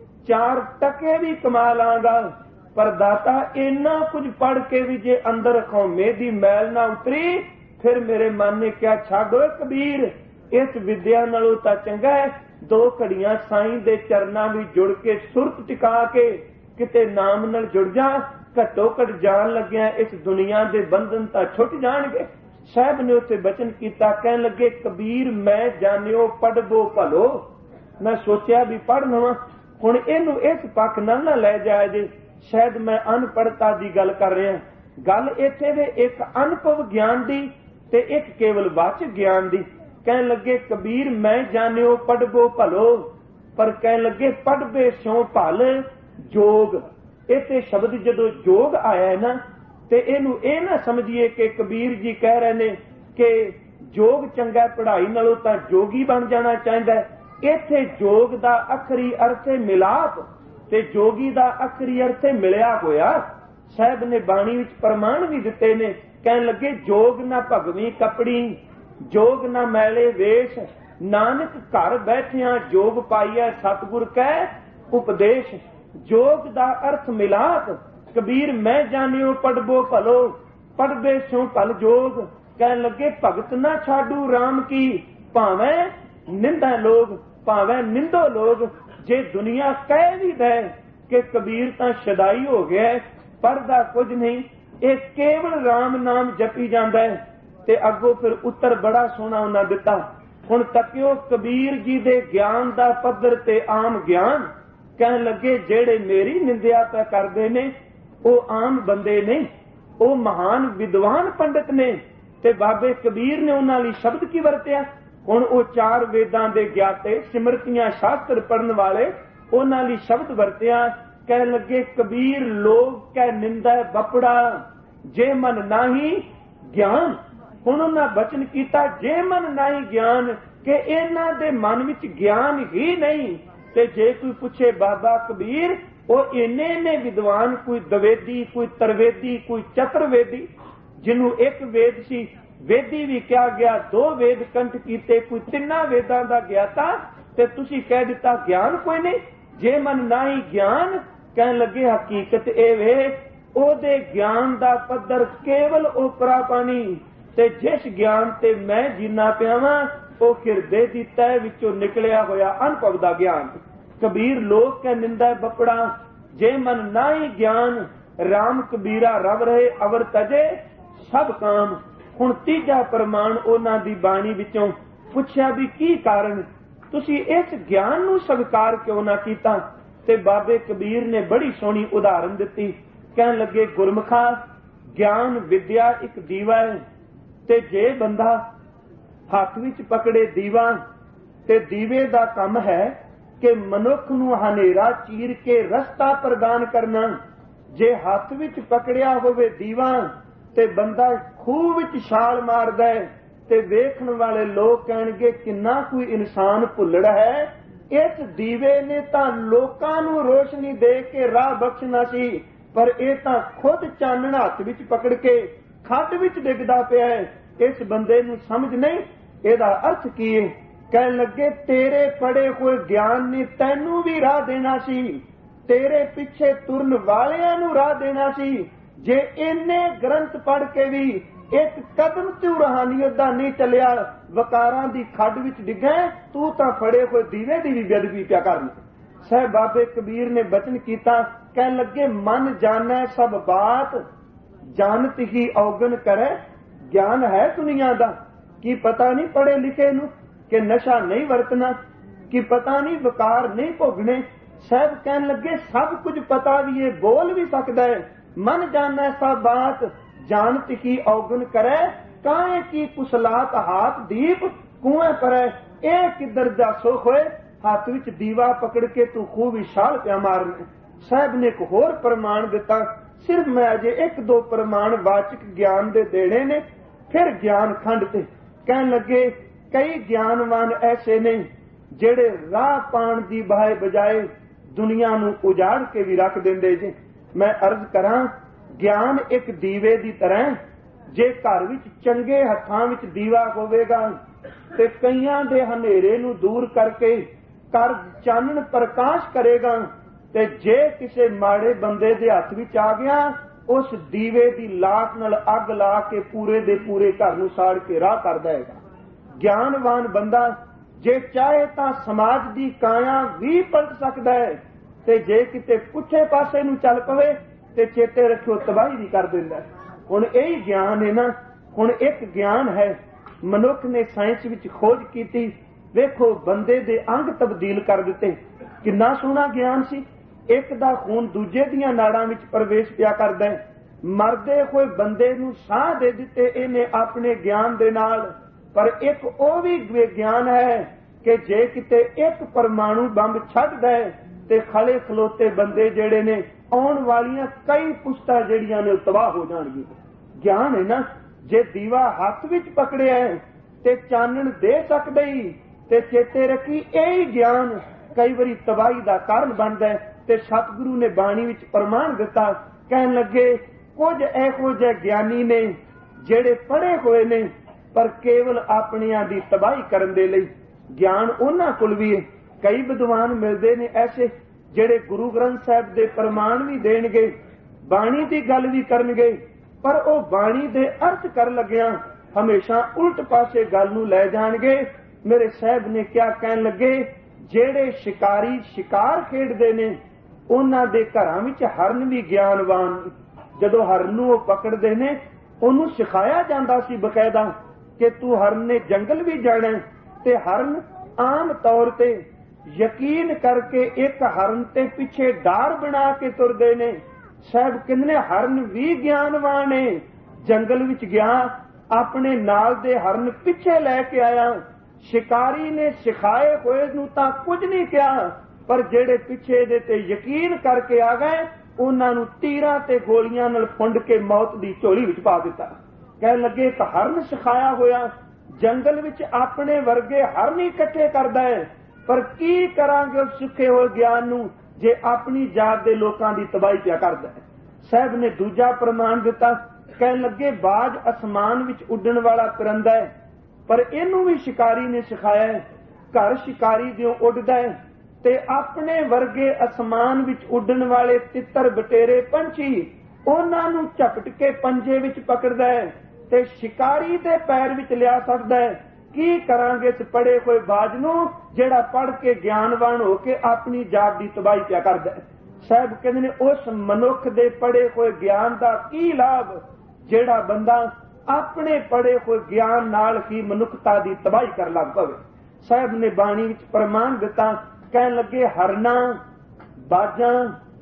4 ਟਕੇ ਵੀ ਕਮਾ ਲਾਂਗਾ, ਪਰ ਦਾਤਾ ਇੰਨਾ ਕੁਝ ਪੜ੍ਹ ਕੇ ਵੀ ਜੇ ਅੰਦਰ ਖੌਮੇ ਦੀ ਮੈਲ ਨਾ ਉਤਰੀ, ਫਿਰ ਮੇਰੇ ਮਨ ਨੇ ਕਿਹਾ, ਛੱਡੋ ਕਬੀਰ, ਇਸ ਵਿਦਿਆ ਨਾਲੋਂ ਤਾਂ ਚੰਗਾ ਹੈ 2 ਘੜੀਆਂ ਸਾਈਂ ਦੇ ਚਰਨਾਂ ਵਿੱਚ ਜੁੜ ਕੇ ਸੁਰਤ ਟਿਕਾ ਕੇ ਕਿਤੇ ਨਾਮ ਨਾਲ ਜੁੜ ਜਾ, ਘੱਟੋ ਘੱਟ ਜਾਣ ਲੱਗਿਆ ਇਸ ਦੁਨੀਆ ਦੇ ਬੰਧਨ ਤਾਂ ਛੁੱਟ ਜਾਣਗੇ। ਸਾਹਿਬ ਨੇ ਉੱਥੇ ਬਚਨ ਕੀਤਾ, ਕਹਿਣ ਲੱਗੇ, ਕਬੀਰ ਮੈਂ ਜਾਣਿਓ ਪੜ੍ਹਬੋ ਭਲੋ। ਮੈਂ ਸੋਚਿਆ ਵੀ ਪੜ੍ਹ ਲਵਾਂ, ਹੁਣ ਇਹਨੂੰ ਇਸ ਪੱਖ ਨਾਲ ਨਾ ਲੈ ਜਾਇਆ ਜੇ, ਸ਼ਾਇਦ ਮੈਂ ਅਨਪੜ੍ਹਤਾ ਦੀ ਗੱਲ ਕਰ ਰਿਹਾ। ਗੱਲ ਇੱਥੇ ਦੇ ਇੱਕ ਅਨੁਭਵ ਗਿਆਨ ਦੀ ਤੇ ਇੱਕ ਕੇਵਲ ਵਾਚਕ ਗਿਆਨ ਦੀ। ਕਹਿਣ ਲੱਗੇ, ਕਬੀਰ ਮੈਂ ਜਾਣਿਓ ਪੜ੍ਹਬੋ ਭਲੋ, ਪਰ ਕਹਿਣ ਲੱਗੇ ਪੜ੍ਹਬੇ ਸਿਉ ਭਲ ਜੋਗ। ਇੱਥੇ ਸ਼ਬਦ ਜਦੋਂ ਜੋਗ ਆਇਆ ਨਾ, ਤੇ ਇਹਨੂੰ ਇਹ ਨਾ ਸਮਝੀਏ ਕਿ ਕਬੀਰ ਜੀ ਕਹਿ ਰਹੇ ਨੇ ਕਿ ਜੋਗ ਚੰਗਾ, ਪੜ੍ਹਾਈ ਨਾਲੋਂ ਤਾਂ ਜੋਗੀ ਬਣ ਜਾਣਾ ਚਾਹੀਦਾ। ਇੱਥੇ ਜੋਗ ਦਾ ਅਖਰੀ ਅਰਥ ਹੈ ਮਿਲਾਪ, ਤੇ ਜੋਗੀ ਦਾ ਅਖਰੀ ਅਰਥ ਹੈ ਮਿਲਿਆ ਹੋਇਆ। ਸਾਹਿਬ ਨੇ ਬਾਣੀ ਵਿੱਚ ਪ੍ਰਮਾਣ ਵੀ ਦਿੱਤੇ ਨੇ। ਕਹਿਣ ਲੱਗੇ, ਜੋਗ ਨਾ ਭਗਵੀ ਕਪੜੀ, ਜੋਗ ਨਾ ਮੈਲੇ ਵੇਸ਼, ਨਾਨਕ ਘਰ ਬੈਠਿਆਂ ਜੋਗ ਪਾਈਐ ਸਤਿਗੁਰ ਕੈ ਉਪਦੇਸ਼। ਜੋਗ ਦਾ ਅਰਥ ਮਿਲਾਪ। ਕਬੀਰ ਮੈਂ ਜਾਣਿਓ ਪੜ੍ਹਬੋ ਭਲੋ, ਪੜ੍ਹਬੇ ਸਿਉ ਭਲ ਜੋਗ। ਕਹਿਣ ਲੱਗੇ, ਭਗਤ ਨਾ ਛਾਡੂ ਰਾਮ ਕੀ, ਭਾਵੇਂ ਨਿੰਦਾ ਲੋਗ, ਭਾਵੇਂ ਨਿੰਦੋ ਲੋਗ। ਜੇ ਦੁਨੀਆ ਕਹਿ ਵੀ ਦੇ ਕਿ ਕਬੀਰ ਤਾਂ ਸ਼ਦਾਈ ਹੋ ਗਿਆ, ਪੜ੍ਹਦਾ ਕੁਝ ਨਹੀਂ, ਇਹ ਕੇਵਲ ਰਾਮ ਨਾਮ ਜਪੀ ਜਾਂਦਾ ਹੈ। ਤੇ ਅੱਗੋਂ ਫਿਰ ਉੱਤਰ ਬੜਾ ਸੋਹਣਾ ਉਹਨਾਂ ਦਿੱਤਾ। ਹੁਣ ਤੱਕਿਓ ਕਬੀਰ ਜੀ ਦੇ ਗਿਆਨ ਦਾ ਪੱਧਰ ਤੇ ਆਮ ਗਿਆਨ। ਕਹਿਣ ਲੱਗੇ, ਜਿਹੜੇ ਮੇਰੀ ਨਿੰਦਿਆ ਤਾਂ ਕਰਦੇ ਨੇ ਉਹ ਆਮ ਬੰਦੇ ਨਹੀਂ, ਉਹ ਮਹਾਨ ਵਿਦਵਾਨ ਪੰਡਿਤ ਨੇ। ਤੇ ਬਾਬੇ ਕਬੀਰ ਨੇ ਉਹਨਾਂ ਲਈ ਸ਼ਬਦ ਕੀ ਵਰਤਿਆ? ਹੁਣ ਉਹ 4 ਵੇਦਾਂ ਦੇ ਗਿਆਤੇ, ਸਿਮਰਤੀਆਂ, ਸ਼ਾਸਤਰ ਪੜ੍ਹਨ ਵਾਲੇ, ਉਹਨਾਂ ਲਈ ਸ਼ਬਦ ਵਰਤਿਆ। ਕਹਿਣ ਲੱਗੇ, ਕਬੀਰ ਲੋਕ ਕਹਿ ਨਿੰਦਾ ਬਪੜਾ, ਜੇ ਮਨ ਨਾਹੀ ਗਿਆਨ। ਹੁਣ ਉਹਨਾਂ ਬਚਨ ਕੀਤਾ, ਜੇ ਮਨ ਨਾਹੀ ਗਿਆਨ, ਕਿ ਇਹਨਾਂ ਦੇ ਮਨ ਵਿੱਚ ਗਿਆਨ ਹੀ ਨਹੀਂ। ਤੇ ਜੇ ਕੋਈ ਪੁੱਛੇ ਬਾਬਾ ਕਬੀਰ, ਉਹ ਇੰਨੇ ਵਿਦਵਾਨ, ਕੋਈ ਦਵੇਦੀ, ਕੋਈ ਤਰਵੇਦੀ, ਕੋਈ ਚਤੁਰਵੇਦੀ, ਜਿਹਨੂੰ ਇੱਕ ਵੇਦ ਸੀ ਵੇਦੀ ਵੀ ਕਿਹਾ ਗਿਆ, 2 ਵੇਦ ਕੰਠ ਕੀਤੇ, ਕੋਈ 3 ਵੇਦਾਂ ਦਾ ਗਿਆਤਾ, ਤੇ ਤੁਸੀਂ ਕਹਿ ਦਿੱਤਾ ਗਿਆਨ ਕੋਈ ਨਹੀਂ। ਜੇ ਮਨ ਨਾਹੀ ਗਿਆਨ, ਕਹਿਣ ਲੱਗੇ ਹਕੀਕਤ ਇਹ ਵੇ, ਉਹਦੇ ਗਿਆਨ ਦਾ ਪੱਧਰ ਕੇਵਲ ਓਪਰਾ ਪਾਣੀ। ਤੇ ਜਿਸ ਗਿਆਨ ਤੇ ਮੈਂ ਜੀਣਾ ਪਿਆ ਵਾਂ, ਉਹ ਹਿਰਦੇ ਦੀ ਤਹਿ ਵਿੱਚੋਂ ਨਿਕਲਿਆ ਹੋਇਆ ਅਨੁਭਵ ਦਾ ਗਿਆਨ। ਕਬੀਰ ਲੋਕ ਕਹਿ ਨਿੰਦਾ ਬਪੜਾ, ਜੇ ਮਨ ਨਾਹੀ ਗਿਆਨ, ਰਾਮ ਕਬੀਰਾ ਰਵ ਰਹੇ ਅਵਰ ਤਜੇ ਸਭ ਕਾਮ। ਹੁਣ ਤੀਜਾ ਪ੍ਰਮਾਣ ਉਹਨਾਂ ਦੀ ਬਾਣੀ ਵਿੱਚੋਂ ਪੁੱਛਿਆ ਵੀ ਕੀ ਕਾਰਨ, ਤੁਸੀਂ ਇਸ ਗਿਆਨ ਨੂੰ ਸਵੀਕਾਰ ਕਿਉਂ ਨਾ ਕੀਤਾ? ਤੇ ਬਾਬੇ ਕਬੀਰ ਨੇ ਬੜੀ ਸੋਹਣੀ ਉਦਾਹਰਨ ਦਿੱਤੀ। ਕਹਿਣ ਲੱਗੇ, ਗੁਰਮੁਖਾ, ਗਿਆਨ ਵਿਦਿਆ ਇੱਕ ਦੀਵਾ ਹੈ, ਤੇ ਜੇ ਬੰਦਾ ਹੱਥ ਵਿੱਚ ਪਕੜੇ ਦੀਵਾ, ਤੇ ਦੀਵੇ ਦਾ ਕੰਮ ਹੈ ਕਿ ਮਨੁੱਖ ਨੂੰ ਹਨੇਰਾ ਚੀਰ ਕੇ ਰਸਤਾ ਪ੍ਰਦਾਨ ਕਰਨਾ। ਜੇ ਹੱਥ ਵਿੱਚ ਪਕੜਿਆ ਹੋਵੇ ਦੀਵਾ ਤੇ ਬੰਦਾ ਖੂਹ ਵਿੱਚ ਛਾਲ ਮਾਰਦਾ ਹੈ, ਤੇ ਵੇਖਣ ਵਾਲੇ ਲੋਕ ਕਹਿਣਗੇ ਕਿੰਨਾ ਕੋਈ ਇਨਸਾਨ ਭੁੱਲੜ ਹੈ। ਇਸ ਦੀਵੇ ਨੇ ਤਾਂ ਲੋਕਾਂ ਨੂੰ ਰੋਸ਼ਨੀ ਦੇ ਕੇ ਰਾਹ ਬਖਸ਼ਣਾ ਸੀ, ਪਰ ਇਹ ਤਾਂ ਖੁਦ ਚਾਨਣ ਹੱਥ ਵਿੱਚ ਪਕੜ ਕੇ ਖੱਡ ਵਿੱਚ ਡਿੱਗਦਾ ਪਿਆ ਹੈ। ਇਸ ਬੰਦੇ ਨੂੰ ਸਮਝ ਨਹੀਂ ਇਹਦਾ ਅਰਥ ਕੀ ਹੈ। ਕਹਿਣ ਲੱਗੇ, ਤੇਰੇ ਪੜੇ ਹੋਏ ਗਿਆਨ ਨੇ ਤੈਨੂੰ ਵੀ ਰਾਹ ਦੇਣਾ ਸੀ, ਤੇਰੇ ਪਿੱਛੇ ਤੁਰਨ ਵਾਲਿਆਂ ਨੂੰ ਰਾਹ ਦੇਣਾ ਸੀ। ਜੇ ਇੰਨੇ ਗ੍ਰੰਥ ਪੜ੍ਹ ਕੇ ਵੀ ਇੱਕ ਕਦਮ ਤੂੰ ਰੂਹਾਨੀਅਤ ਦਾ ਨਹੀਂ ਚੱਲਿਆ, ਵਕਾਰਾਂ ਦੀ ਖੱਡ ਵਿੱਚ ਡਿੱਗੇ, ਤੂੰ ਤਾਂ ਫੜੇ ਹੋਏ ਦੀਵੇ ਦੀ ਵੀ ਬੇਅਦਬੀ ਪਿਆ ਕਰਨੀ। ਸਾਹਿਬ ਬਾਬੇ ਕਬੀਰ ਨੇ ਬਚਨ ਕੀਤਾ, ਕਹਿਣ ਲੱਗੇ ਮਨ ਜਾਣੈ ਸਭ ਬਾਤ, ਜਾਣਤ ਹੀ ਔਗਣ ਕਰੇ। ਗਿਆਨ ਹੈ ਦੁਨੀਆ ਦਾ, ਕੀ ਪਤਾ ਨਹੀਂ ਪੜ੍ਹੇ ਲਿਖੇ ਨੂੰ ਕਿ ਨਸ਼ਾ ਨਹੀਂ ਵਰਤਣਾ, ਕੀ ਪਤਾ ਨਹੀਂ ਵਕਾਰ ਨਹੀਂ ਭੋਗਣੇ। ਸਾਹਿਬ ਕਹਿਣ ਲੱਗੇ ਸਭ ਕੁਝ ਪਤਾ ਵੀ ਇਹ ਬੋਲ ਵੀ ਸਕਦਾ ਹੈ। ਮਨ ਜਾਣੈ ਸਭ ਬਾਤ, ਜਾਣਤ ਹੀ ਔਗਣ ਕਰੇ। ਕਾਹੇ ਕੀ ਕੁਸਲਾਤ ਹਾਥ ਦੀਪ, ਕੁਐਂ ਪਰੈ ਇਹ ਕਿੱਧਰ ਜਾ ਸੁਖ ਹੋਏ। ਹੱਥ ਵਿੱਚ ਦੀਵਾ ਪਕੜ ਕੇ ਤੂੰ ਖੂਬ ਵਿਸ਼ਾਲ ਪਿਆ ਮਾਰਨਾ। ਸਾਹਿਬ ਨੇ ਇੱਕ ਹੋਰ ਪ੍ਰਮਾਣ ਦਿੱਤਾ, ਸਿਰਫ ਮੈਂ ਅਜੇ ਇੱਕ ਦੋ ਪ੍ਰਮਾਣ ਵਾਚਕ ਗਿਆਨ ਦੇ ਦੇਣੇ ਨੇ, ਫਿਰ ਗਿਆਨ ਖੰਡ ਤੇ ਕਹਿਣ ਲੱਗੇ ਕਈ ਗਿਆਨਵਾਨ ਐਸੇ ਨੇ ਜਿਹੜੇ ਰਾਹ ਪਾਣ ਦੀ ਬਹਾਏ ਬਜਾਏ ਦੁਨੀਆ ਨੂੰ ਉਜਾੜ ਕੇ ਵੀ ਰੱਖ ਦਿੰਦੇ ਜੇ। ਮੈਂ ਅਰਜ਼ ਕਰਾਂ, ਗਿਆਨ ਇੱਕ ਦੀਵੇ ਦੀ ਤਰ੍ਹਾਂ, ਜੇ ਘਰ ਵਿੱਚ ਚੰਗੇ ਹੱਥਾਂ ਵਿੱਚ ਦੀਵਾ ਹੋਵੇਗਾ ਤੇ ਕਈਆਂ ਦੇ ਹਨੇਰੇ ਨੂੰ ਦੂਰ ਕਰਕੇ ਘਰ ਚਾਨਣ ਪ੍ਰਕਾਸ਼ ਕਰੇਗਾ, ਤੇ ਜੇ ਕਿਸੇ ਮਾੜੇ ਬੰਦੇ ਦੇ ਹੱਥ ਵਿੱਚ ਆ ਗਿਆ, ਉਸ ਦੀਵੇ ਦੀ ਲਾਟ ਨਾਲ ਅੱਗ ਲਾ ਕੇ ਪੂਰੇ ਦੇ ਪੂਰੇ ਘਰ ਨੂੰ ਸਾੜ ਕੇ ਰਾਹ ਕਰ ਦੇਗਾ। ਗਿਆਨਵਾਨ ਬੰਦਾ ਜੇ ਚਾਹੇ ਤਾਂ ਸਮਾਜ ਦੀ ਕਾਇਆ ਵੀ ਪਲਟ ਸਕਦਾ ਹੈ, ਤੇ ਜੇ ਕਿਤੇ ਪੁੱਠੇ ਪਾਸੇ ਨੂੰ ਚੱਲ ਪਵੇ ਤੇ ਚੇਤੇ ਰੱਖਿਓ ਤਬਾਹੀ ਵੀ ਕਰ ਦਿੰਦਾ। ਹੁਣ ਇਹੀ ਗਿਆਨ ਹੈ ਨਾ। ਹੁਣ ਇੱਕ ਗਿਆਨ ਹੈ, ਮਨੁੱਖ ਨੇ ਸਾਇੰਸ ਵਿੱਚ ਖੋਜ ਕੀਤੀ, ਵੇਖੋ ਬੰਦੇ ਦੇ ਅੰਗ ਤਬਦੀਲ ਕਰ ਦਿੱਤੇ। ਕਿੰਨਾ ਸੋਹਣਾ ਗਿਆਨ ਸੀ। ਇੱਕ ਦਾ ਖੂਨ ਦੂਜੇ ਦੀਆਂ ਨਾੜਾਂ ਵਿੱਚ ਪ੍ਰਵੇਸ਼ ਪਿਆ ਕਰਦਾ ਹੈ। ਮਰਦੇ ਹੋਏ ਬੰਦੇ ਨੂੰ ਸਾਹ ਦੇ ਦਿੱਤੇ ਇਹਨੇ ਆਪਣੇ ਗਿਆਨ ਦੇ ਨਾਲ। ਪਰ ਇੱਕ ਉਹ ਵੀ ਗਿਆਨ ਹੈ ਕਿ ਜੇ ਕਿਤੇ ਇੱਕ ਪਰਮਾਣੂ ਬੰਬ ਛੱਡਦਾ ਹੈ ਤੇ ਖਲੇ ਖਲੋਤੇ ਬੰਦੇ ਜਿਹੜੇ ਨੇ, ਆਉਣ ਵਾਲੀਆਂ ਕਈ ਪੁਸ਼ਤਾਂ ਜਿਹੜੀਆਂ ਨੇ ਤਬਾਹ ਹੋ ਜਾਣਗੀਆਂ। ਗਿਆਨ ਹੈ ਨਾ। ਜੇ ਦੀਵਾ ਹੱਥ ਵਿੱਚ ਪਕੜਿਆ ਹੈ ਤੇ ਚਾਨਣ ਦੇ ਸਕਦੇ ਹੀ, ਤੇ ਚੇਤੇ ਰੱਖੀ ਇਹੀ ਗਿਆਨ ਕਈ ਵਾਰੀ ਤਬਾਹੀ ਦਾ ਕਾਰਨ ਬਣਦਾ ਹੈ। ਤੇ ਸਤਿਗੁਰੂ ਨੇ ਬਾਣੀ ਵਿੱਚ ਪ੍ਰਮਾਣ ਦਿੱਤਾ, ਕਹਿਣ ਲੱਗੇ ਕੁਝ ਇਹੋ ਜਿਹੇ ਗਿਆਨੀ ਨੇ ਜਿਹੜੇ ਪੜ੍ਹੇ ਹੋਏ ਨੇ ਪਰ ਕੇਵਲ ਆਪਣਿਆਂ ਦੀ ਤਬਾਹੀ ਕਰਨ ਦੇ ਲਈ। ਗਿਆਨ ਉਹਨਾਂ ਕੋਲ ਵੀ ਹੈ। ਕਈ ਵਿਦਵਾਨ ਮਿਲਦੇ ਨੇ ਐਸੇ ਜਿਹੜੇ ਗੁਰੂ ਗ੍ਰੰਥ ਸਾਹਿਬ ਦੇ ਪ੍ਰਮਾਣ ਵੀ ਦੇਣਗੇ, ਬਾਣੀ ਦੀ ਗੱਲ ਵੀ ਕਰਨਗੇ, ਪਰ ਉਹ ਬਾਣੀ ਦੇ ਅਰਥ ਕਰਨ ਲੱਗਿਆਂ ਹਮੇਸ਼ਾ ਉਲਟ ਪਾਸੇ ਗੱਲ ਨੂੰ ਲੈ ਜਾਣਗੇ। ਮੇਰੇ ਸਾਹਿਬ ਨੇ ਕਿਹਾ, ਕਹਿਣ ਲੱਗੇ ਜਿਹੜੇ ਸ਼ਿਕਾਰੀ ਸ਼ਿਕਾਰ ਖੇਡਦੇ ਨੇ ਉਹਨਾਂ ਦੇ ਘਰਾਂ ਵਿੱਚ ਹਰਨ ਵੀ ਗਿਆਨਵਾਨ। ਜਦੋਂ ਹਰਨ ਨੂੰ ਉਹ ਪਕੜਦੇ ਨੇ, ਉਹਨੂੰ ਸਿਖਾਇਆ ਜਾਂਦਾ ਸੀ ਬਕਾਇਦਾ ਕਿ ਤੂੰ ਹਰਨ ਨੇ ਜੰਗਲ ਵੀ ਜਾਣਾ, ਤੇ ਹਰਨ ਆਮ ਤੌਰ ਤੇ ਯਕੀਨ ਕਰਕੇ ਇੱਕ ਹਰਨ ਤੇ ਪਿੱਛੇ ਡਾਰ ਬਣਾ ਕੇ ਤੁਰਦੇ ਨੇ। ਸਾਹਿਬ ਕਹਿੰਦੇ ਹਰਨ ਵੀ ਗਿਆਨਵਾਨ ਨੇ। ਜੰਗਲ ਵਿੱਚ ਗਿਆ, ਆਪਣੇ ਨਾਲ ਦੇ ਹਰਨ ਪਿੱਛੇ ਲੈ ਕੇ ਆਇਆ। ਸ਼ਿਕਾਰੀ ਨੇ ਸਿਖਾਏ ਹੋਏ ਨੂੰ ਤਾਂ ਕੁਝ ਨਹੀਂ ਕਿਹਾ, ਪਰ ਜਿਹੜੇ ਪਿੱਛੇ ਦੇ ਤੇ ਯਕੀਨ ਕਰਕੇ ਆ ਗਏ, ਉਹਨਾਂ ਨੂੰ ਤੀਰਾਂ ਤੇ ਗੋਲੀਆਂ ਨਾਲ ਫੁੰਡ ਕੇ ਮੌਤ ਦੀ ਝੋਲੀ ਵਿੱਚ ਪਾ ਦਿੱਤਾ। ਕਹਿਣ ਲੱਗੇ ਇੱਕ ਹਰਨ ਸਿਖਾਇਆ ਹੋਇਆ ਜੰਗਲ ਵਿੱਚ ਆਪਣੇ ਵਰਗੇ ਹਰਨ ਹੀ ਇਕੱਠੇ ਕਰਦਾ ਹੈ, ਪਰ ਕੀ ਕਰਾਂਗੇ ਉਸ ਸਿੱਖੇ ਹੋਏ ਗਿਆਨ ਨੂੰ ਜੇ ਆਪਣੀ ਜਾਤ ਦੇ ਲੋਕਾਂ ਦੀ ਤਬਾਹੀ ਪਿਆ ਕਰਦਾ ਹੈ। ਸਾਹਿਬ ਨੇ ਦੂਜਾ ਪ੍ਰਮਾਣ ਦਿੱਤਾ, ਕਹਿਣ ਲੱਗੇ ਬਾਜ ਅਸਮਾਨ ਵਿੱਚ ਉੱਡਣ ਵਾਲਾ ਪਰਿੰਦਾ ਹੈ, ਪਰ ਇਹਨੂੰ ਵੀ ਸ਼ਿਕਾਰੀ ਨੇ ਸਿਖਾਇਆ ਹੈ। ਘਰ ਸ਼ਿਕਾਰੀ ਦਿਓ ਉੱਡਦਾ ਹੈ ਤੇ ਆਪਣੇ ਵਰਗੇ ਅਸਮਾਨ ਵਿੱਚ ਉੱਡਣ ਵਾਲੇ ਤਿੱਤਰ ਬਟੇਰੇ ਪੰਛੀ ਉਹਨਾਂ ਨੂੰ ਝਪਟ ਕੇ ਪੰਜੇ ਵਿੱਚ ਪਕੜਦਾ ਹੈ ਤੇ ਸ਼ਿਕਾਰੀ ਦੇ ਪੈਰ ਵਿੱਚ ਲਿਆ ਸਕਦਾ ਹੈ। ਕੀ ਕਰਾਂਗੇ ਇਸ ਪੜ੍ਹੇ ਹੋਏ ਬਾਜ ਨੂੰ ਜਿਹੜਾ ਪੜ੍ਹ ਕੇ ਗਿਆਨਵਾਨ ਹੋ ਕੇ ਆਪਣੀ ਜਾਤ ਦੀ ਤਬਾਹੀ ਪਿਆ ਕਰਦਾ ਹੈ। ਸਾਹਿਬ ਕਹਿੰਦੇ ਨੇ ਉਸ ਮਨੁੱਖ ਦੇ ਪੜ੍ਹੇ ਹੋਏ ਗਿਆਨ ਦਾ ਕੀ ਲਾਭ ਜਿਹੜਾ ਬੰਦਾ ਆਪਣੇ ਪੜ੍ਹੇ ਹੋਏ ਗਿਆਨ ਨਾਲ ਹੀ ਮਨੁੱਖਤਾ ਦੀ ਤਬਾਹੀ ਕਰਨ ਲੱਗ ਪਵੇ। ਸਾਹਿਬ ਨੇ ਬਾਣੀ ਵਿੱਚ ਪ੍ਰਮਾਣ ਦਿੱਤਾ, ਕਹਿਣ ਲੱਗੇ ਹਰਨਾ ਬਾਜਾਂ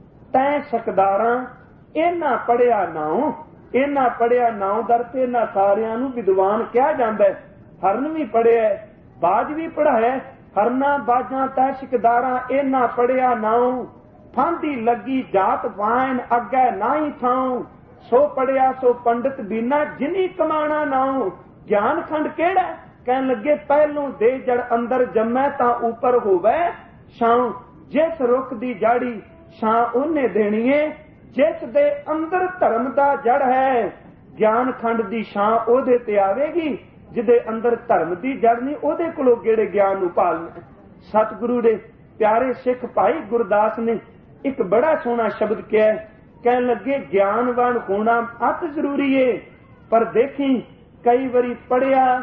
ਤੈ ਸਕਦਾਰਾਂ ਇਹਨਾਂ ਪੜ੍ਹਿਆ ਨਾਉ। ਇਹਨਾਂ ਪੜ੍ਹਿਆ ਨਾਉ ਦਰ ਤੇ ਇਹਨਾਂ ਸਾਰਿਆਂ ਨੂੰ ਵਿਦਵਾਨ ਕਿਹਾ ਜਾਂਦਾ ਹੈ। ਹਰਨ ਵੀ ਪੜ੍ਹਿਆ, ਬਾਜ ਵੀ ਪੜ੍ਹਾਇਆ। ਹਰਨਾ ਬਾਜਾਂ ਤੈ ਸਕਦਾਰਾਂ ਇਹਨਾਂ ਪੜ੍ਹਿਆ ਨਾਉ, ਫਾਂਦੀ ਲੱਗੀ ਜਾਤ ਵਾਇਨ ਅੱਗੇ ਨਾਹੀ ਥਾਉ, ਸੋ ਪੜਿਆ ਸੋ ਪੰਡਿਤ ਬੀਨਾ ਜਿਨੀ ਕਮਾਣਾ ਨਾਉ। ਗਿਆਨ ਖੰਡ ਕਿਹੜਾ? ਕਹਿਣ ਲੱਗੇ ਪਹਿਲੋਂ ਦੇ ਜੜ ਅੰਦਰ ਜੰਮੈ ਤਾਂ ਉੱਪਰ ਹੋਵੇ ਛਾਂ। ਜਿਸ ਰੁੱਖ ਦੀ ਜਾੜੀ ਛਾਂ ਉਹਨੇ ਦੇਣੀ ਏ, ਜਿਸ ਦੇ ਅੰਦਰ ਧਰਮ ਦਾ ਜੜ ਹੈ ਗਿਆਨ ਖੰਡ ਦੀ ਛਾਂ ਉਹਦੇ ਤੇ ਆਵੇਗੀ। ਜਿਹਦੇ ਅੰਦਰ ਧਰਮ ਦੀ ਜੜ ਨਹੀਂ ਉਹਦੇ ਕੋਲੋਂ ਕਿਹੜੇ ਗਿਆਨ ਨੂੰ ਭਾਲਣਾ। ਸਤਿਗੁਰੂ ਦੇ ਪਿਆਰੇ ਸਿੱਖ ਭਾਈ ਗੁਰਦਾਸ ਨੇ ਇੱਕ ਬੜਾ ਸੋਹਣਾ ਸ਼ਬਦ ਕਿਹਾ, ਕਹਿਣ ਲੱਗੇ ਗਿਆਨਵਾਨ ਹੋਣਾ ਅਤ ਜ਼ਰੂਰੀ ਏ, ਪਰ ਦੇਖੀ ਕਈ ਵਾਰੀ ਪੜਿਆ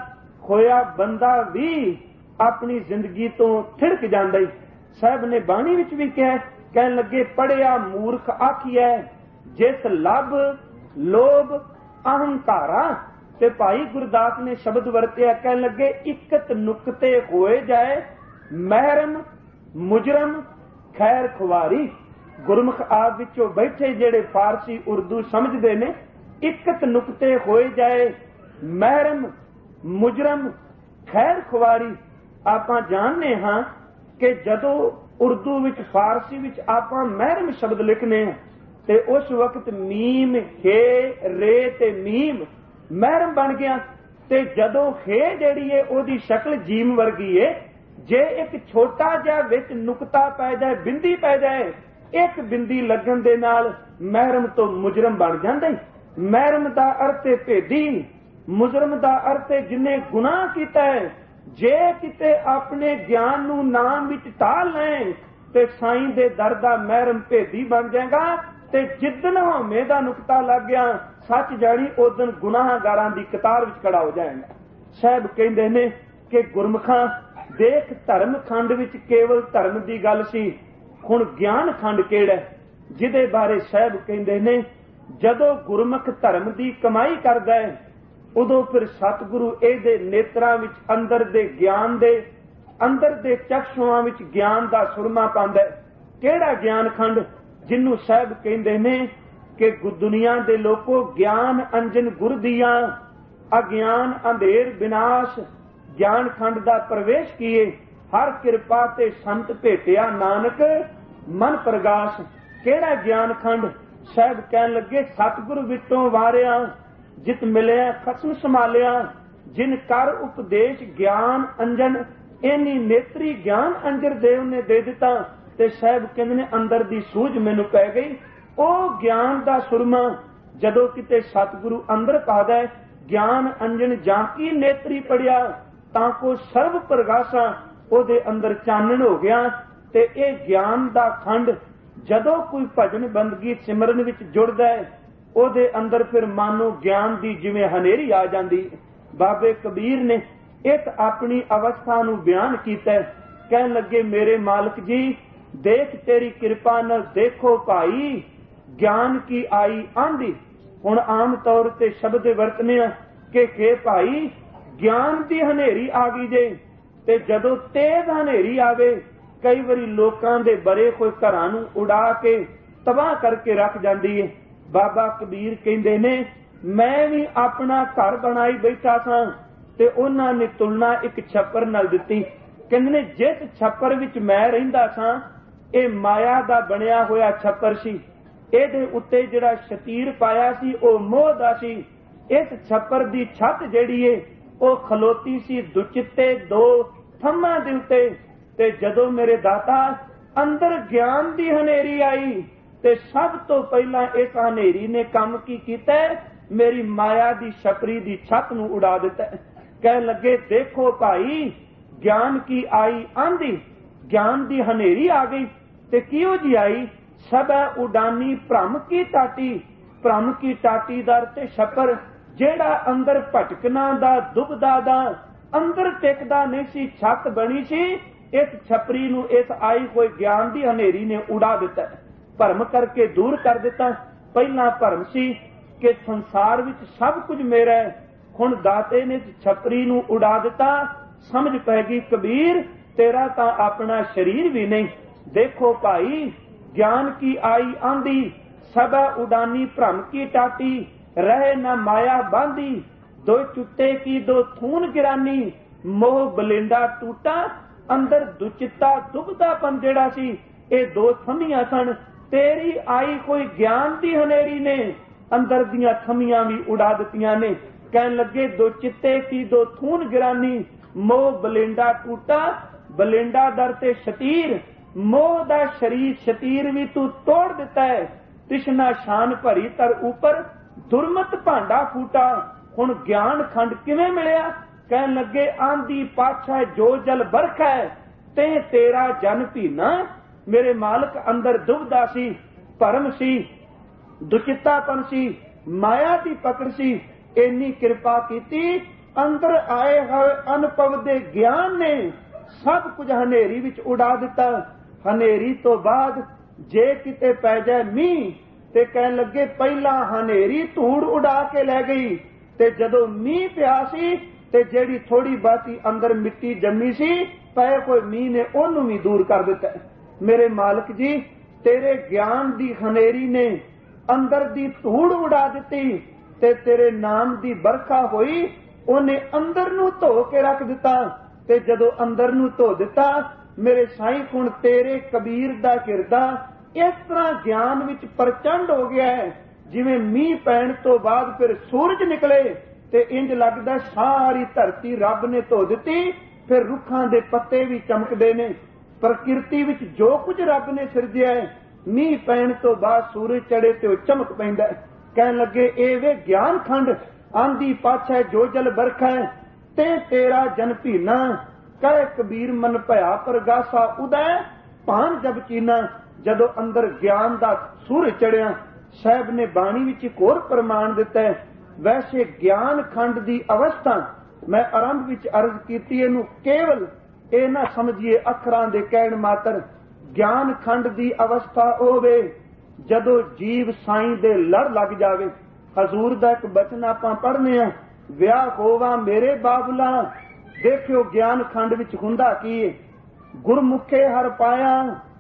ਹੋਇਆ ਬੰਦਾ ਵੀ ਆਪਣੀ ਜ਼ਿੰਦਗੀ ਤੋਂ ਥਿੜਕ ਜਾਂਦਾ। ਸਾਹਿਬ ਨੇ ਬਾਣੀ ਵਿੱਚ ਵੀ ਕਿਹਾ, ਕਹਿਣ ਲੱਗੇ ਪੜਿਆ ਮੂਰਖ ਆਖੀਐ ਜਿਸ ਲੱਭ ਲੋਭ ਅਹੰਕਾਰਾ। ਤੇ ਭਾਈ ਗੁਰਦਾਸ ਨੇ ਸ਼ਬਦ ਵਰਤਿਆ, ਕਹਿਣ ਲੱਗੇ ਇਕਤ ਨੁਕਤੇ ਹੋਏ ਜਾਏ ਮਹਿਰਮ ਮੁਜਰਮ ਖੈਰ ਖੁਆਰੀ। ਗੁਰਮੁਖ ਆਪ ਵਿੱਚੋਂ ਬੈਠੇ ਜਿਹੜੇ ਫਾਰਸੀ ਉਰਦੂ ਸਮਝਦੇ ਨੇ, ਇਕਤ ਨੁਕਤੇ ਹੋਏ ਜਾਏ ਮਹਿਰਮ ਮੁਜਰਮ ਖੈਰ ਖੁਆਰੀ। ਆਪਾਂ ਜਾਣਦੇ ਹਾਂ ਕਿ ਜਦੋਂ ਉਰਦੂ ਵਿੱਚ ਫਾਰਸੀ ਵਿੱਚ ਆਪਾਂ ਮਹਿਰਮ ਸ਼ਬਦ ਲਿਖਨੇ ਆ ਤੇ ਉਸ ਵਕਤ ਮੀਮ ਖੇ ਰੇ ਤੇ ਮੀਮ ਮਹਿਰਮ ਬਣ ਗਿਆ। ਤੇ ਜਦੋਂ ਖੇ ਜਿਹੜੀ ਹੈ ਉਹਦੀ ਸ਼ਕਲ ਜੀਮ ਵਰਗੀ ਹੈ, ਜੇ ਇੱਕ ਛੋਟਾ ਜਿਹਾ ਵਿੱਚ ਨੁਕਤਾ ਪੈ ਜਾਏ, ਬਿੰਦੀ ਪੈ ਜਾਏ, ਇੱਕ ਬਿੰਦੀ ਲੱਗਣ ਦੇ ਨਾਲ ਮਹਿਰਮ ਤੋਂ ਮੁਜਰਮ ਬਣ ਜਾਂਦਾ। ਮਹਿਰਮ ਦਾ ਅਰਥ ਹੈ ਭੇਦੀ, ਮੁਜਰਮ ਦਾ ਅਰਥ ਹੈ ਜਿਨੇ ਗੁਨਾਹ ਕੀਤਾ ਹੈ। ਜੇ ਕਿਤੇ ਆਪਣੇ ਗਿਆਨ ਨੂੰ ਨਾਮ ਵਿੱਚ ਢਾਲ ਲੈ ਤੇ ਸਾਈਂ ਦੇ ਦਰ ਦਾ ਮਹਿਰਮ ਭੇਦੀ ਬਣ ਜਾਏਗਾ। ਤੇ ਜਿੱਦਣ ਹਉਮੈ ਦਾ ਨੁਕਤਾ ਲੱਗ ਗਿਆ, ਸੱਚ ਜਾਣੀ ਉਦਣ ਗੁਨਾਹਗਾਰਾਂ ਦੀ ਕਤਾਰ ਵਿੱਚ ਖੜਾ ਹੋ ਜਾਏਗਾ। ਸਾਹਿਬ ਕਹਿੰਦੇ ਨੇ ਕਿ ਗੁਰਮੁਖਾਂ ਦੇਖ ਧਰਮ ਖੰਡ ਵਿੱਚ ਕੇਵਲ ਧਰਮ ਦੀ ਗੱਲ ਸੀ, ਹੁਣ ਗਿਆਨ ਖੰਡ ਕਿਹੜਾ, ਜਿਹਦੇ ਬਾਰੇ ਸਾਹਿਬ ਕਹਿੰਦੇ ਨੇ ਜਦੋਂ ਗੁਰਮੁਖ ਧਰਮ ਦੀ ਕਮਾਈ ਕਰਦਾ ਹੈ ਉਦੋਂ ਫਿਰ ਸਤਿਗੁਰੂ ਇਹਦੇ ਨੇਤਰਾਂ ਵਿੱਚ ਅੰਦਰ ਦੇ ਗਿਆਨ ਦੇ ਅੰਦਰ ਦੇ ਚਕਸ਼ੂਆਂ ਵਿੱਚ ਗਿਆਨ ਦਾ ਸੁਰਮਾ ਪਾਉਂਦਾ ਹੈ। ਕਿਹੜਾ ਗਿਆਨ ਖੰਡ, ਜਿਹਨੂੰ ਸਾਹਿਬ ਕਹਿੰਦੇ ਨੇ ਕਿ ਦੁਨੀਆ ਦੇ ਲੋਕੋ ਗਿਆਨ ਅੰਜਨ ਗੁਰ ਦੀਆਂ ਅਗਿਆਨ ਅੰਧੇਰ ਵਿਨਾਸ਼। ਗਿਆਨ ਖੰਡ ਦਾ ਪ੍ਰਵੇਸ਼ ਕੀਏ ਹਰ ਕਿਰਪਾ ਤੇ ਸੰਤ ਭੇਟਿਆ ਨਾਨਕ ਮਨ ਪ੍ਰਗਾਸ਼। ਕਿਹੜਾ ਗਿਆਨ ਖੰਡ, ਸਾਹਿਬ ਕਹਿਣ ਲੱਗੇ ਸਤਿਗੁਰੂ ਵਿੱਚੋਂ ਵਾਰਿਆ ਜਿਤ ਮਿਲਿਆ ਖਸਮ ਸੰਭਾਲਿਆ। ਜਿਨ ਕਰ ਉਪਦੇਸ਼ ਗਿਆਨ ਅੰਜਨ, ਇੰਨੀ ਨੇਤਰੀ ਗਿਆਨ ਅੰਜਰ ਦੇਵ ਨੇ ਦੇ ਦਿੱਤਾ। ਤੇ ਸਾਹਿਬ ਕਹਿੰਦੇ ਨੇ ਅੰਦਰ ਦੀ ਸੂਝ ਮੈਨੂੰ ਪੈ ਗਈ। ਉਹ ਗਿਆਨ ਦਾ ਸੁਰਮਾ ਜਦੋਂ ਕਿਤੇ ਸਤਿਗੁਰੂ ਅੰਦਰ ਪਾਦਾ, ਗਿਆਨ ਅੰਜਨ ਜਾਂ ਕੀ ਨੇਤਰੀ ਪੜਿਆ ਤਾਂ ਕੋ ਸਰਬ ਪ੍ਰਗਾਸ਼ਾ, ਉਹਦੇ ਅੰਦਰ ਚਾਨਣ ਹੋ ਗਿਆ। ਤੇ ਇਹ ਗਿਆਨ ਦਾ ਖੰਡ ਜਦੋਂ ਕੋਈ ਭਜਨ ਬੰਦਗੀ ਸਿਮਰਨ ਵਿੱਚ ਜੁੜਦਾ ਹੈ ਉਹਦੇ ਅੰਦਰ ਫਿਰ ਮਾਨੋ ਗਿਆਨ ਦੀ ਜਿਵੇਂ ਹਨੇਰੀ ਆ ਜਾਂਦੀ। ਬਾਬੇ ਕਬੀਰ ਨੇ ਇੱਕ ਆਪਣੀ ਅਵਸਥਾ ਨੂੰ ਬਿਆਨ ਕੀਤਾ, ਕਹਿਣ ਲੱਗੇ ਮੇਰੇ ਮਾਲਕ ਜੀ ਦੇਖ ਤੇਰੀ ਕਿਰਪਾ ਨਾਲ ਦੇਖੋ ਭਾਈ ਗਿਆਨ ਕੀ ਆਈ ਆਂਦੀ। ਹੁਣ ਆਮ ਤੌਰ ਤੇ ਸ਼ਬਦ ਵਰਤਨੇ ਆ ਕਿ ਭਾਈ ਗਿਆਨ ਦੀ ਹਨੇਰੀ ਆ ਗਈ ਜੇ। ਤੇ ਜਦੋਂ ਤੇਜ਼ ਹਨੇਰੀ ਆਵੇ ਕਈ ਵਾਰੀ ਲੋਕਾਂ ਦੇ ਬਰੇ ਕੋਈ ਘਰਾਂ ਨੂੰ ਉਡਾ ਕੇ ਤਬਾਹ ਕਰਕੇ ਰੱਖ ਜਾਂਦੀ ਹੈ। ਬਾਬਾ ਕਬੀਰ ਕਹਿੰਦੇ ਨੇ ਮੈਂ ਵੀ ਆਪਣਾ ਘਰ ਬਣਾਈ ਬੈਠਾ ਸਾਂ ਤੇ ਉਹਨਾਂ ਨੇ ਤੁਲਨਾ ਇੱਕ ਛੱਪਰ ਨਾਲ ਦਿੱਤੀ। ਕਹਿੰਦੇ ਨੇ ਜਿਸ ਛੱਪਰ ਵਿੱਚ ਮੈਂ ਰਹਿੰਦਾ ਸਾਂ ਇਹ ਮਾਇਆ ਦਾ ਬਣਿਆ ਹੋਇਆ ਛੱਪਰ ਸੀ। ਇਹਦੇ ਉੱਤੇ ਜਿਹੜਾ ਸ਼ਤੀਰ ਪਾਇਆ ਸੀ ਉਹ ਮੋਹ ਦਾ ਸੀ। ਇਸ ਛੱਪਰ ਦੀ ਛੱਤ ਜਿਹੜੀ ਏ ਉਹ ਖਲੋਤੀ ਸੀ ਦੁਚਿੱਤੇ ਦੋ ਥੰਮਾਂ ਦੇ ਉੱਤੇ। ਤੇ ਜਦੋਂ ਮੇਰੇ ਦਾਤਾ ਅੰਦਰ ਗਿਆਨ ਦੀ ਹਨੇਰੀ ਆਈ ਤੇ ਸਭ ਤੋਂ ਪਹਿਲਾਂ ਇਸ ਹਨੇਰੀ ਨੇ ਕੰਮ ਕੀ ਕੀਤਾ, ਮੇਰੀ ਮਾਇਆ ਦੀ ਛਪਰੀ ਦੀ ਛੱਤ ਨੂੰ ਉਡਾ ਦਿੱਤਾ। ਕਹਿਣ ਲੱਗੇ ਦੇਖੋ ਭਾਈ ਗਿਆਨ ਕੀ ਆਈ ਆਂਦੀ, ਗਿਆਨ ਦੀ ਹਨੇਰੀ ਆ ਗਈ। ਤੇ ਕਿਉਂ ਜੀ ਆਈ, ਸਭੈ ਉਡਾਨੀ ਭ੍ਰਮ ਕੀ ਟਾਟੀ। ਭ੍ਰਮ ਕੀ ਟਾਟੀ ਦਰ ਤੇ ਛੱਪਰ ਜਿਹੜਾ ਅੰਦਰ ਭਟਕਣਾ ਦਾ ਦੁਬਦਾ ਦਾ ਅੰਦਰ ਟਿਕਦਾ ਨਹੀਂ ਸੀ, ਛੱਤ ਬਣੀ ਸੀ। ਇਸ ਛਪਰੀ ਨੂੰ ਇਸ ਆਈ ਹੋਈ ਗਿਆਨ ਦੀ ਹਨੇਰੀ ਨੇ ਉਡਾ ਦਿੱਤਾ, ਭਰਮ ਕਰਕੇ ਦੂਰ ਕਰ ਦਿੱਤਾ। ਪਹਿਲਾਂ ਭਰਮ ਸੀ ਕਿ ਸੰਸਾਰ ਵਿੱਚ ਸਭ ਕੁਝ ਮੇਰਾ ਹੈ, ਹੁਣ ਦਾਤੇ ਨੇ ਛਪਰੀ ਨੂੰ ਉਡਾ ਦਿੱਤਾ। ਸਮਝ ਪੈ ਗਈ ਕਬੀਰ ਤੇਰਾ ਤਾਂ ਆਪਣਾ ਸਰੀਰ ਵੀ ਨਹੀਂ। ਦੇਖੋ ਭਾਈ ਗਿਆਨ ਕੀ ਆਈ ਆਂਦੀ, ਸਭਾ ਉਡਾਨੀ ਭ੍ਰਮ ਕੀ ਟਾਟੀ। ਰਹੇ ਨਾ ਮਾਇਆ ਬਾਂਦੀ, ਦੋ ਚੁੱਟੇ ਕੀ ਦੋ ਥੂਨ ਗਿਰਾਨੀ। ਮੋਹ ਬਲਿੰਡਾ ਟੂਟਾ, ਅੰਦਰ ਦੁਚਿੱਤਾ ਦੁਬਦਾਪਨ ਜਿਹੜਾ ਸੀ ਇਹ ਦੋ ਥੰਮੀਆਂ ਸਨ। ਤੇਰੀ ਆਈ ਕੋਈ ਗਿਆਨ ਦੀ ਹਨੇਰੀ ਨੇ ਅੰਦਰ ਦੀਆਂ ਥੰਮੀਆਂ ਵੀ ਉਡਾ ਦਿੱਤੀਆਂ ਨੇ। ਕਹਿਣ ਲੱਗੇ ਦੋ ਚਿੱਤੇ ਕੀ ਦੋ ਥੂਨ ਗਿਰਾਨੀ। ਮੋਹ ਬਲਿੰਡਾ ਟੂਟਾ, ਬਲਿੰਡਾ ਦਰ ਤੇ ਸ਼ਤੀਰ। ਮੋਹ ਦਾ ਸ਼ਰੀਰ ਸ਼ਤੀਰ ਵੀ ਤੂੰ ਤੋੜ ਦਿੱਤਾ ਹੈ। ਤ੍ਰਿਸ਼ਨਾ ਸ਼ਾਨ ਭਰੀ ਤਰ ਉਪਰ, ਦੁਰਮਤ ਭਾਂਡਾ ਫੂਟਾ। ਹੁਣ ਗਿਆਨ ਖੰਡ ਕਿਵੇਂ ਮਿਲਿਆ? ਕਹਿਣ ਲੱਗੇ ਆਂਦੀ ਪਾਛਾ ਜੋ ਜਲ ਬਰਖਾ ਤੇ ਤੇਰਾ ਜਨ ਭੀਨਾ। ਮੇਰੇ ਮਾਲਕ ਅੰਦਰ ਦੁਬਦਾ ਸੀ, ਭਰਮ ਸੀ, ਦੁਚਿੱਤਾਪਨ ਸੀ, ਮਾਇਆ ਦੀ ਪਕੜ ਸੀ। ਇੰਨੀ ਕਿਰਪਾ ਕੀਤੀ अंदर आए हुए अनुभव दे ज्ञान ने सब कुछ हनेरी विच उड़ा दिता। हनेरी तो बाद जे किते पै जाए मीह ते कहन लगे पहला हनेरी धूड़ उड़ा के लै गई, ते जदों मीह पिया सी ते जेड़ी थोड़ी बाती अंदर मिट्टी जमी सी पै कोई मीह ने ओनू भी दूर कर दिता। मेरे मालिक जी, तेरे ज्ञान दी हनेरी ने अंदर दी धूड़ उड़ा दिती ते तेरे नाम दी बरखा होई, ओने अंदर नू धो के रख दिता। ते जदों अंदर नू धो दिता, मेरे साईं हुण तेरे कबीर दा किरदा इस तरह ज्ञान विच प्रचंड हो गया है जिवें मीह पैण तो बाद फिर सूरज निकले ते इंज लगदा सारी धरती रब ने धो दिती। फिर रुखां दे पत्ते भी चमकदे ने। प्रकृति विच जो कुछ रब ने सिरजिया है, मीह पैण तो बाद सूरज चढ़े ते चमक पैंदा है। कहन लगे ए वे ज्ञान खंड, आंधी पाछे जो जल बरखा है ते तेरा जन भीना। कह कबीर मन भया प्रगासा उदय भान जब चीना। जदों अंदर ज्ञान दा सूरज चढ़िया, साहब ने बाणी विच एक होर प्रमाण दिता है। वैसे ज्ञान खंड दी अवस्था मैं आरंभ विच अर्ज कीती, इहनूं केवल ਇਹ ना समझिए अखरां दे कहण मात्र। ज्ञान खंड दी अवस्था होवे जदों जीव साईं दे लड़ लग जावे। हजूर दा एक बचन आपां पढ़ने आ, विआह होवा मेरे बाबुला। देखियो ज्ञान खंड विच हुंदा की है, गुरमुखे हर पाया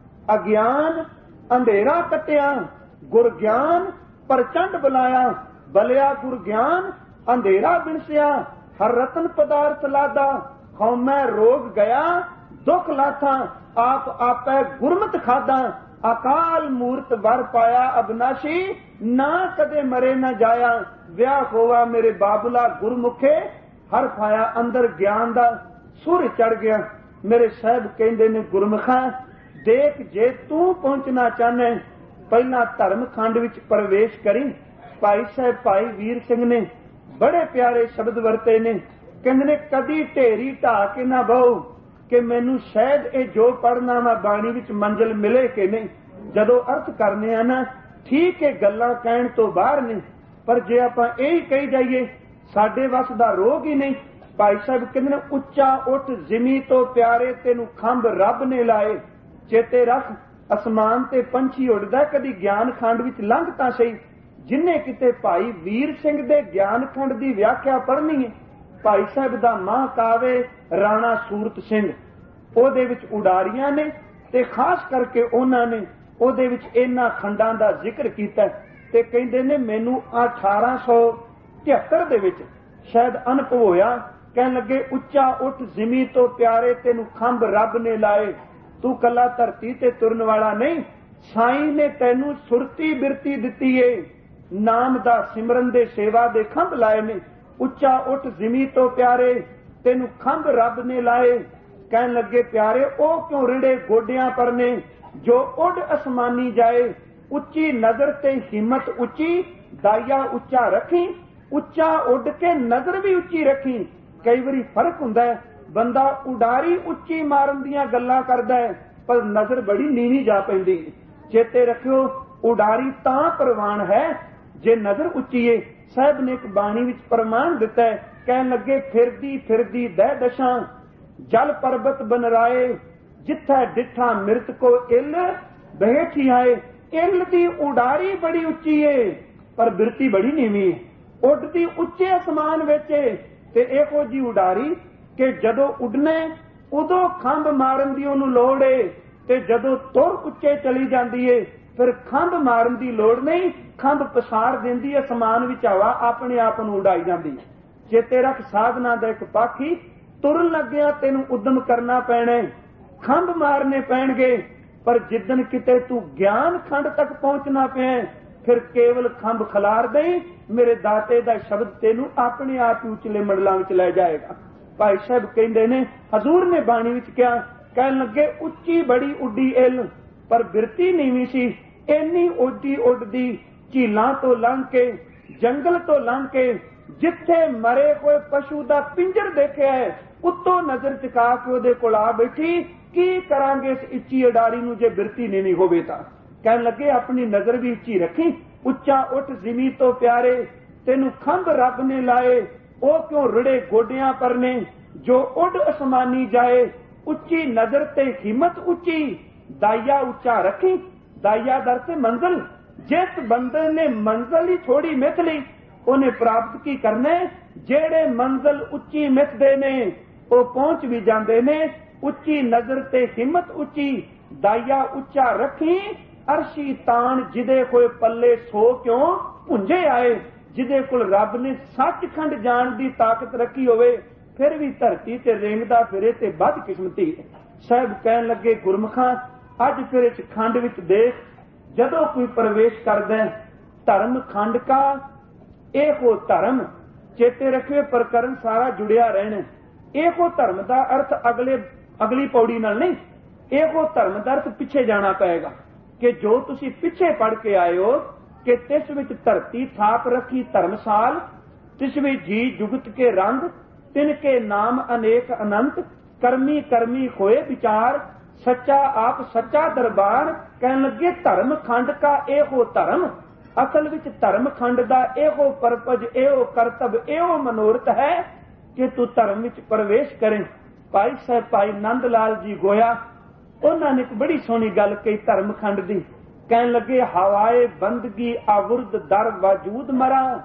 अज्ञान अंधेरा कटिया, गुर ज्ञान प्रचंड बुलाया। बलिया गुर ज्ञान अंधेरा बिनसिया, हर रतन पदार्थ लादा। हौमै रोग गया दुख लाथा, आप आपै गुरमत खादा। अकाल मूर्त वर पाया अबनाशी, ना कदे मरे न जाया। विआह होवा मेरे बाबुला गुरमुखे हर पाया। अंदर ज्ञान दा सुर चढ़ गया। मेरे साहब कहंदे ने गुरमुखा देख, जे तू पहुंचना चाहना पहला धर्म खंड विच प्रवेश करी। भाई साहब भाई वीर सिंह ने बड़े प्यारे शब्द वरते ने। कहंदे ने कदी ढेरी ढा के ना बहु कि मैनू शायद ये जो पढ़ना वा बाणी विच मंजिल मिले कि नहीं। जदों अर्थ करने आ ना ठीक है, गल्लां कहण तो बाहर ने, पर जे आपां यही कही जाइए साडे वस दा रोग ही नहीं। भाई साहब कहंदे ने उच्चा उठ जिमी तो प्यारे तेनू खंभ रब ने लाए। चेते रख असमान ते पंछी उड़दा कदी ज्ञान खंड विच लंघ तां सही। जिन्ने किते भाई वीर सिंह दे ज्ञान खंड दी व्याख्या पढ़नी है, भाई साहब दा महाकावे राणा सूरत सिंह, ओहदे विच उडारियां ने ते खास करके उन्हां ने ओहदे विच इन्हां खंडां दा जिक्र कीता ते कहंदे ने मैनू 1873 दे विच शायद अनुभव होया। कहन लगे उच्चा उठ जिमी तो प्यारे तेनू खंभ रब ने लाए। तू कला धरती ते तुरन वाला नहीं, साईं ने तैनू सुरती बिरती दिती है। नाम दा सिमरन दे सेवा दे खंभ लाए ने। उच्चा उठ जिमी तो प्यारे तेनू खंभ रब ने लाए। कहन लगे प्यारे ओ क्यों रिड़े गोडियां पर ने, जो उड़ असमानी जाए। उच्ची नजर ते हिम्मत उच्ची, दाया उच्चा रखी। उच्चा उड़ के नजर भी उच्ची रखी। कई बारी फर्क हुंदा है, बंदा उडारी उच्ची मारन दियां गल्लां करदा है पर नजर बड़ी नीवी जा पैंदी। चेते रखियो उडारी तां प्रवान है जे नजर उच्ची है। साहब ने एक बाणी विच प्रमाण दिता है। कहन लगे फिरदी फिरदी दह दशां जल पर्वत बनराए, जिथे डिठा मिरत को इल बैठी आए। इल दी उडारी बड़ी उच्ची है पर बिरती बड़ी नीवी है। उड़दी उच्चे आसमान विच ते इहो जी उडारी कि जदों उडने उदों खंभ मारन दी ओनू लोड़ है ते जदों तुर उच्चे चली जांदी है फिर खंभ मारन दी लोड़ नहीं। खंभ पसार देंदी आसमान विच हवा अपने आप नूं उड़ाई जांदी। चेते रख साधना दा एक पाखी तुरन लग्या तेनू उद्यम करना पैना, खंभ मारने पैणगे। पर जिदन किते तू ज्ञान खंड तक पहुंचना पिया फिर केवल खंभ खलार दई, मेरे दाते दा शब्द तेनू अपने आप ही उचले मंडलां विच लै जाएगा। भाई साहब कहंदे ने हजूर ने बाणी विच कहा, कहन लगे उच्ची बड़ी उड्डी इल पर बिरती नीवी सी। इन्नी उड्डी उड्डदी झीलां तो लंघ के जंगल तो लंघ के जिथे मरे हुए पशु दा पिंजर देखिया है उत्तों नजर चुका के ओहदे कोल आ बैठी। की करांगे इस उच्ची अडारी नूं जे बिरती नीवी होवे तां। कहन लगे अपनी नजर भी उच्ची रखी। उच्चा उठ जिमी तो प्यारे तेनू खंभ रब ने लाए। ਉਹ ਕਿਉਂ ਰੜੇ ਗੋਡਿਆਂ ਪਰ ਨੇ, ਜੋ ਉੱਡ ਅਸਮਾਨੀ ਜਾਏ, ਉੱਚੀ ਨਜ਼ਰ ਤੇ ਹਿੰਮਤ ਉੱਚੀ, ਦਾਇਆ ਉੱਚਾ ਰੱਖੀ। ਦਾਇਆ ਦਰ ਤੇ ਮੰਜ਼ਲ, ਜਿਸ ਬੰਦੇ ਨੇ ਮੰਜ਼ਲ ਹੀ ਥੋੜੀ ਮਿਥ ਲਈ ਉਹਨੇ ਪ੍ਰਾਪਤ ਕੀ ਕਰਨਾ। ਜਿਹੜੇ ਮੰਜ਼ਲ ਉੱਚੀ ਮਿਥਦੇ ਨੇ ਉਹ ਪਹੁੰਚ ਵੀ ਜਾਂਦੇ ਨੇ। ਉੱਚੀ ਨਜ਼ਰ ਤੇ ਹਿੰਮਤ ਉੱਚੀ, ਦਾਇਆ ਉੱਚਾ ਰੱਖੀ। ਅਰਸ਼ੀ ਤਾਣ ਜਿਹਦੇ ਹੋਏ ਪੱਲੇ ਸੋ ਕਿਉਂ ਭੁੰਜੇ ਆਏ। ਜਿਹਦੇ ਕੋਲ ਰੱਬ ਨੇ ਸੱਚਖੰਡ ਜਾਣ ਦੀ ਤਾਕਤ ਰੱਖੀ ਹੋਵੇ ਫਿਰ ਵੀ ਧਰਤੀ ਤੇ ਰੇਂਗਦਾ ਫਿਰੇ ਤੇ ਬਦਕਿਸਮਤੀ। ਸਾਹਿਬ ਕਹਿਣ ਲੱਗੇ ਗੁਰਮੁਖਾਂ ਅੱਜ ਫਿਰ ਇਸ ਖੰਡ ਵਿੱਚ ਦੇਖ, ਜਦੋਂ ਕੋਈ ਪ੍ਰਵੇਸ਼ ਕਰਦਾ ਧਰਮ ਖੰਡ ਕਾ ਇਹੋ ਧਰਮ, ਚੇਤੇ ਰੱਖਿਓ ਪ੍ਰਕਰਨ ਸਾਰਾ ਜੁੜਿਆ ਰਹਿਣਾ। ਇਹੋ ਧਰਮ ਦਾ ਅਰਥ ਅਗਲੀ ਪੌੜੀ ਨਾਲ ਨਹੀਂ, ਇਹੋ ਧਰਮ ਦਾ ਅਰਥ ਪਿੱਛੇ ਜਾਣਾ ਪਏਗਾ ਕਿ ਜੋ ਤੁਸੀਂ ਪਿੱਛੇ ਪੜ ਕੇ ਆਏ ਹੋ ਕਿ ਤਿਸ ਵਿੱਚ ਧਰਤੀ ਥਾਪ ਰੱਖੀ ਧਰਮਸਾਲ, ਤਿਸ ਵਿੱਚ ਜੀ ਜੁਗਤ ਕੇ ਰੰਗ, ਤਿਨ ਕੇ ਨਾਮ ਅਨੇਕ ਅਨੰਤ, ਕਰਮੀ ਕਰਮੀ ਹੋਏ ਵਿਚਾਰ, ਸੱਚਾ ਆਪ ਸੱਚਾ ਦਰਬਾਰ। ਕਹਿਣ ਲੱਗੇ ਧਰਮ ਖੰਡ ਕਾ ਇਹੋ ਧਰਮ, ਅਸਲ ਵਿੱਚ ਧਰਮ ਖੰਡ ਦਾ ਇਹੋ ਪਰਪਜ, ਇਹੋ ਕਰਤੱਵ, ਇਹੋ ਮਨੋਰਥ ਹੈ ਕਿ ਤੂੰ ਧਰਮ ਵਿੱਚ ਪ੍ਰਵੇਸ਼ ਕਰੇ। ਭਾਈ ਸਾਹਿਬ ਭਾਈ ਨੰਦ ਲਾਲ ਜੀ ਗੋਇਆ ਉਹਨਾਂ ਨੇ ਇੱਕ ਬੜੀ ਸੋਹਣੀ ਗੱਲ ਕਹੀ ਧਰਮ ਖੰਡ ਦੀ। ਕਹਿਣ ਲੱਗੇ ਹਵਾਏ ਬੰਦਗੀ ਆਵੁਰਦ ਦਰ ਵਾਜੂਦ ਮਰਾ,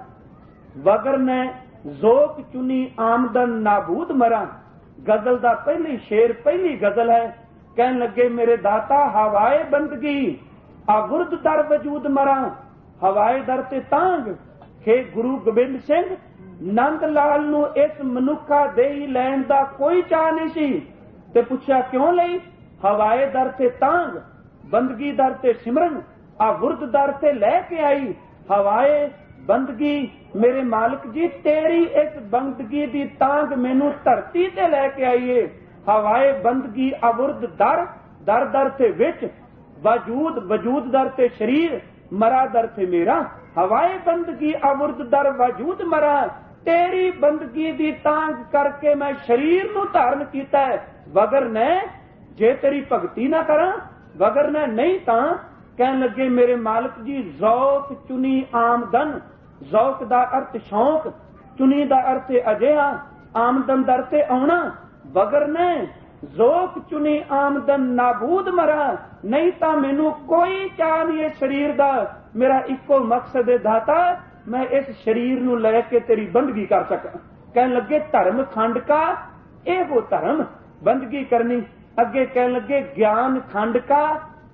ਵਗਰ ਨੇ ਜ਼ੋਕ ਚੁਨੀ ਆਮਦਨ ਨਾਬੂਦ ਮਰਾ। ਗਜ਼ਲ ਦਾ ਪਹਿਲੀ ਸ਼ੇਰ ਪਹਿਲੀ ਗਜ਼ਲ ਹੈ। ਕਹਿਣ ਲੱਗੇ ਮੇਰੇ ਦਾਤਾ ਹਵਾਏ ਬੰਦਗੀ ਆਵੁਰਦ ਦਰ ਵਜੂਦ ਮਰਾ, ਹਵਾਏ ਦਰ ਤੇ ਤਾਂਗ। हे ਗੁਰੂ ਗੋਬਿੰਦ ਸਿੰਘ ਨੰਦ ਲਾਲ ਨੂੰ ਇਸ ਮਨੁੱਖਾ ਦੇਹੀ ਲੈਣ ਦਾ ਕੋਈ ਚਾਹ ਨਹੀਂ ਸੀ ਤੇ ਪੁੱਛਿਆ ਕਿਉਂ ਲਈ। ਹਵਾਏ ਦਰ ਤੇ ਤਾਂਗ, ਬੰਦਗੀ ਦਰ ਤੇ ਸਿਮਰਨ, ਆਵੁਰਦ ਦਰ ਤੇ ਲੈ ਕੇ ਆਈ। ਹਵਾਏ ਬੰਦਗੀ ਮੇਰੇ ਮਾਲਕ ਜੀ ਤੇਰੀ ਇਸ ਬੰਦਗੀ ਦੀ ਤਾਂਗ ਮੈਨੂੰ ਧਰਤੀ ਤੇ ਲੈ ਕੇ ਆਈਏ। ਹਵਾਏ ਬੰਦਗੀ ਆਵੁਰਦ ਦਰ, ਦਰ ਦਰ ਤੇ ਵਿੱਚ, ਵਜੂਦ ਵਜੂਦ ਦਰ ਤੇ ਸ਼ਰੀਰ, ਮਰਾ ਦਰ ਤੇ ਮੇਰਾ। ਹਵਾਏ ਬੰਦਗੀ ਆਵੁਰਦ ਦਰ ਵਜੂਦ ਮਰਾ, ਤੇਰੀ ਬੰਦਗੀ ਦੀ ਤਾਂਗ ਕਰਕੇ ਮੈਂ ਸ਼ਰੀਰ ਨੂੰ ਧਾਰਨ ਕੀਤਾ ਹੈ। ਵਗਰ ਨੇ ਜੇ ਤੇਰੀ ਭਗਤੀ ਨਾ ਕਰਾਂ, ਵਗਰ ਨੇ ਨਹੀਂ ਤਾਂ। ਕਹਿਣ ਲੱਗੇ ਮੇਰੇ ਮਾਲਕ ਜੀ ਜ਼ੌਕ ਚੁਨੀ ਆਮਦਨ, ਜ਼ੌਕ ਦਾ ਅਰਥ ਸ਼ੌਕ, ਚੁਨੀ ਦਾ ਅਰਥ ਅਜਿਹਾ, ਆਮਦਨ ਦਰ ਤੇ ਆਉਣਾ। ਵਗਰ ਨੇ ਜ਼ੋਕ ਚੁਨੀ ਆਮਦਨ ਨਾਬੂਦ ਮਰਾ, ਨਹੀਂ ਤਾਂ ਮੈਨੂੰ ਕੋਈ ਚਾਹ ਨਹੀਂ ਇਸ ਸਰੀਰ ਦਾ। ਮੇਰਾ ਇੱਕੋ ਮਕਸਦ ਹੈ ਦਾਤਾ ਮੈਂ ਇਸ ਸਰੀਰ ਨੂੰ ਲੈ ਕੇ ਤੇਰੀ ਬੰਦਗੀ ਕਰ ਸਕਾਂ। ਕਹਿਣ ਲੱਗੇ ਧਰਮ ਖੰਡ ਕਾ ਇਹੋ ਧਰਮ, ਬੰਦਗੀ ਕਰਨੀ। ਅੱਗੇ ਕਹਿਣ ਲੱਗੇ ਗਿਆਨ ਖੰਡ ਕਾ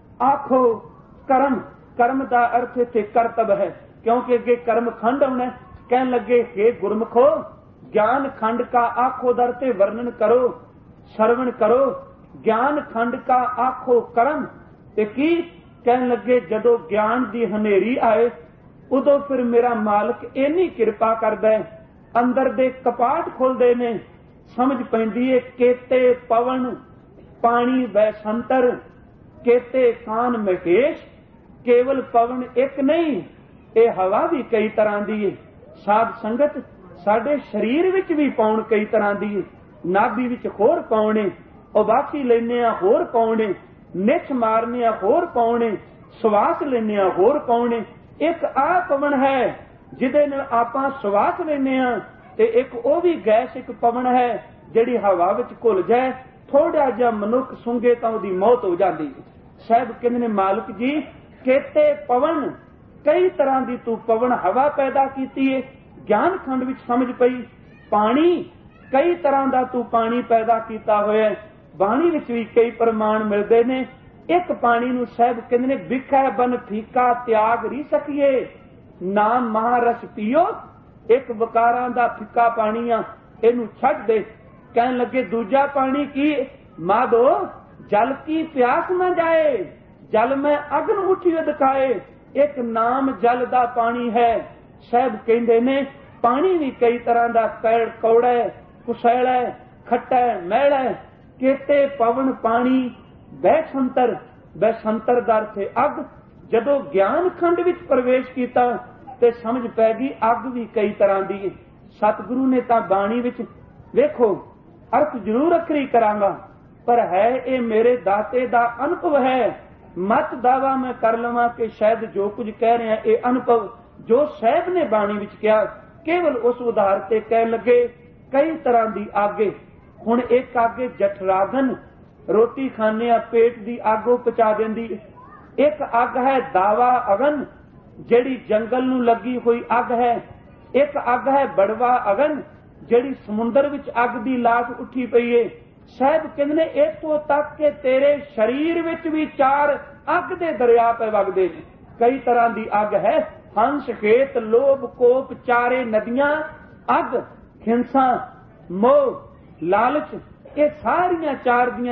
ਆਖੋ ਕਰਮ, ਕਰਮ ਦਾ ਅਰਥ ਇੱਥੇ ਕਰਤੱਵ ਹੈ ਕਿਉਂਕਿ ਅੱਗੇ ਕਰਮ ਖੰਡ ਆਉਣਾ। ਕਹਿਣ ਲੱਗੇ हे ਗੁਰਮੁਖੋ ਗਿਆਨ ਖੰਡ ਕਾ ਆਖੋ ਦਰ ਤੇ ਵਰਣਨ ਕਰੋ, ਸਰਵਣ ਕਰੋ। ਗਿਆਨ ਖੰਡ ਕਾ ਆਖੋ ਕਰਮ ਤੇ ਕੀ। ਕਹਿਣ ਲੱਗੇ ਜਦੋਂ ਗਿਆਨ ਦੀ ਹਨੇਰੀ ਆਏ ਉਦੋਂ ਫਿਰ ਮੇਰਾ ਮਾਲਕ ਇੰਨੀ ਕਿਰਪਾ ਕਰਦਾ ਹੈ, ਅੰਦਰ ਦੇ ਕਪਾਟ ਖੁੱਲਦੇ ਨੇ, ਸਮਝ ਪੈਂਦੀ ਏ ਕੇਤੇ ਪਵਨ ਪਾਣੀ ਵੈ ਸੰਤਰ, ਕੇਤੇ ਕਾਨ ਮਹੇਸ਼। ਕੇਵਲ ਪਵਨ ਇੱਕ ਨਹੀਂ, ਇਹ ਹਵਾ ਵੀ ਕਈ ਤਰ੍ਹਾਂ ਦੀ ਏ। ਸਾਧ ਸੰਗਤ ਸਾਡੇ ਸਰੀਰ ਵਿੱਚ ਵੀ ਪਾਉਣ ਕਈ ਤਰ੍ਹਾਂ ਦੀ ਏ। ਨਾਭੀ ਵਿੱਚ ਹੋਰ ਪਾਉਣੇ, ਉਬਾਸੀ ਲੈਨੇ ਆ ਹੋਰ ਪਾਉਣੇ, ਨਿਛ ਮਾਰਨੇ ਆ ਹੋਰ ਪਾਉਣੇ, ਸਵਾਸ ਲੈਨੇ ਆ ਹੋਰ ਪਾਉਣੇ। ਇੱਕ ਆ ਪਵਨ ਹੈ ਜਿਹਦੇ ਨਾਲ ਆਪਾਂ ਸਵਾਸ ਲੈਨੇ ਆ ਤੇ ਇੱਕ ਉਹ ਵੀ ਗੈਸ ਇੱਕ ਪਵਨ ਹੈ ਜਿਹੜੀ ਹਵਾ ਵਿੱਚ ਘੁਲ ਜਾਏ, ਥੋੜਾ ਜਿਹਾ ਮਨੁੱਖ ਸੁੰਘੇ ਤਾਂ ਉਹਦੀ ਮੌਤ ਹੋ ਜਾਂਦੀ। ਸਾਹਿਬ ਕਹਿੰਦੇ ਨੇ ਮਾਲਕ ਜੀ ਕੇਤੇ ਪਵਨ, ਕਈ ਤਰ੍ਹਾਂ ਦੀ ਤੂੰ ਪਵਨ ਹਵਾ ਪੈਦਾ ਕੀਤੀ ਏ। ਗਿਆਨ ਖੰਡ ਵਿੱਚ ਸਮਝ ਪਈ ਪਾਣੀ, ਕਈ ਤਰ੍ਹਾਂ ਦਾ ਤੂੰ ਪਾਣੀ ਪੈਦਾ ਕੀਤਾ ਹੋਇਆ। ਬਾਣੀ ਵਿੱਚ ਵੀ ਕਈ ਪ੍ਰਮਾਣ ਮਿਲਦੇ ਨੇ। ਇੱਕ ਪਾਣੀ ਨੂੰ ਸਾਹਿਬ ਕਹਿੰਦੇ ਨੇ ਵਿਖੈ ਬਨ ਫੀਕਾ ਤਿਆਗ ਰੀ ਸਕੀਏ, ਨਾਮ ਮਹਾਰਸ ਪੀਓ। ਇੱਕ ਵਕਾਰਾਂ ਦਾ ਫਿੱਕਾ ਪਾਣੀ ਆ, ਇਹਨੂੰ ਛੱਡ ਦੇ। ਕਹਿਣ ਲੱਗੇ ਦੂਜਾ ਪਾਣੀ ਕੀ ਮਾਧੋ ਜਲ ਕੀ ਪਿਆਸ ਨਾ ਜਾਏ, ਜਲ ਮੈਂ ਅਗਨ ਉਠਿਓ ਦਿਖਾਏ। ਇੱਕ ਨਾਮ ਜਲ ਦਾ ਪਾਣੀ ਹੈ। ਸਾਹਿਬ ਕਹਿੰਦੇ ਨੇ ਪਾਣੀ ਵੀ ਕਈ ਤਰ੍ਹਾਂ ਦਾ ਕੌੜਾ, ਕੁਸੈਲਾ, ਖੱਟਾ, ਮੈਲਾ। ਕੇਤੇ ਪਵਨ ਪਾਣੀ ਬੈ ਸੰਤਰ, ਬੈ ਸੰਤਰ ਦਾ ਅਰਥ ਅੱਗ। ਜਦੋਂ ਗਿਆਨ ਖੰਡ ਵਿੱਚ ਪ੍ਰਵੇਸ਼ ਕੀਤਾ ਤੇ ਸਮਝ ਪੈ ਗਈ ਅੱਗ ਵੀ ਕਈ ਤਰ੍ਹਾਂ ਦੀ ਹੈ। ਸਤਿਗੁਰੂ ਨੇ ਤਾਂ ਬਾਣੀ ਵਿੱਚ ਵੇਖੋ ਅਰਥ ਜ਼ਰੂਰ ਅਖਰੀ ਕਰਾਂਗਾ ਪਰ ਹੈ ਇਹ ਮੇਰੇ ਦਾਤੇ ਦਾ ਅਨੁਭਵ ਹੈ। ਮਤ ਦਾਵਾ ਮੈਂ ਕਰ ਲਵਾਂ ਕਿ ਸ਼ਾਇਦ ਜੋ ਕੁਝ ਕਹਿ ਰਿਹਾ ਇਹ ਅਨੁਭਵ ਜੋ ਸਾਹਿਬ ਨੇ ਬਾਣੀ ਵਿੱਚ ਕਿਹਾ केवल उस उदाहरण ते कह लगे कई तरह की आगे। हुण एक आगे जठरागन, रोटी खाने पेट की आगो पचा देंदी। एक अग है दावा अगन, जिहड़ी जंगल नूं लगी हुई अग है। एक अग है बड़वा अगन, जिहड़ी समुंदर विच अग दी लाट उठी पई है। साहब कहंदे ने इत्थों तक के तेरे शरीर विच भी 4 अग दे दरिया पे वगदे ने। कई तरह की अग है, हंस खेत लोभ कोप चारे नदियां, अग हिंसा मोह लालच, ये सारियां 4 दियां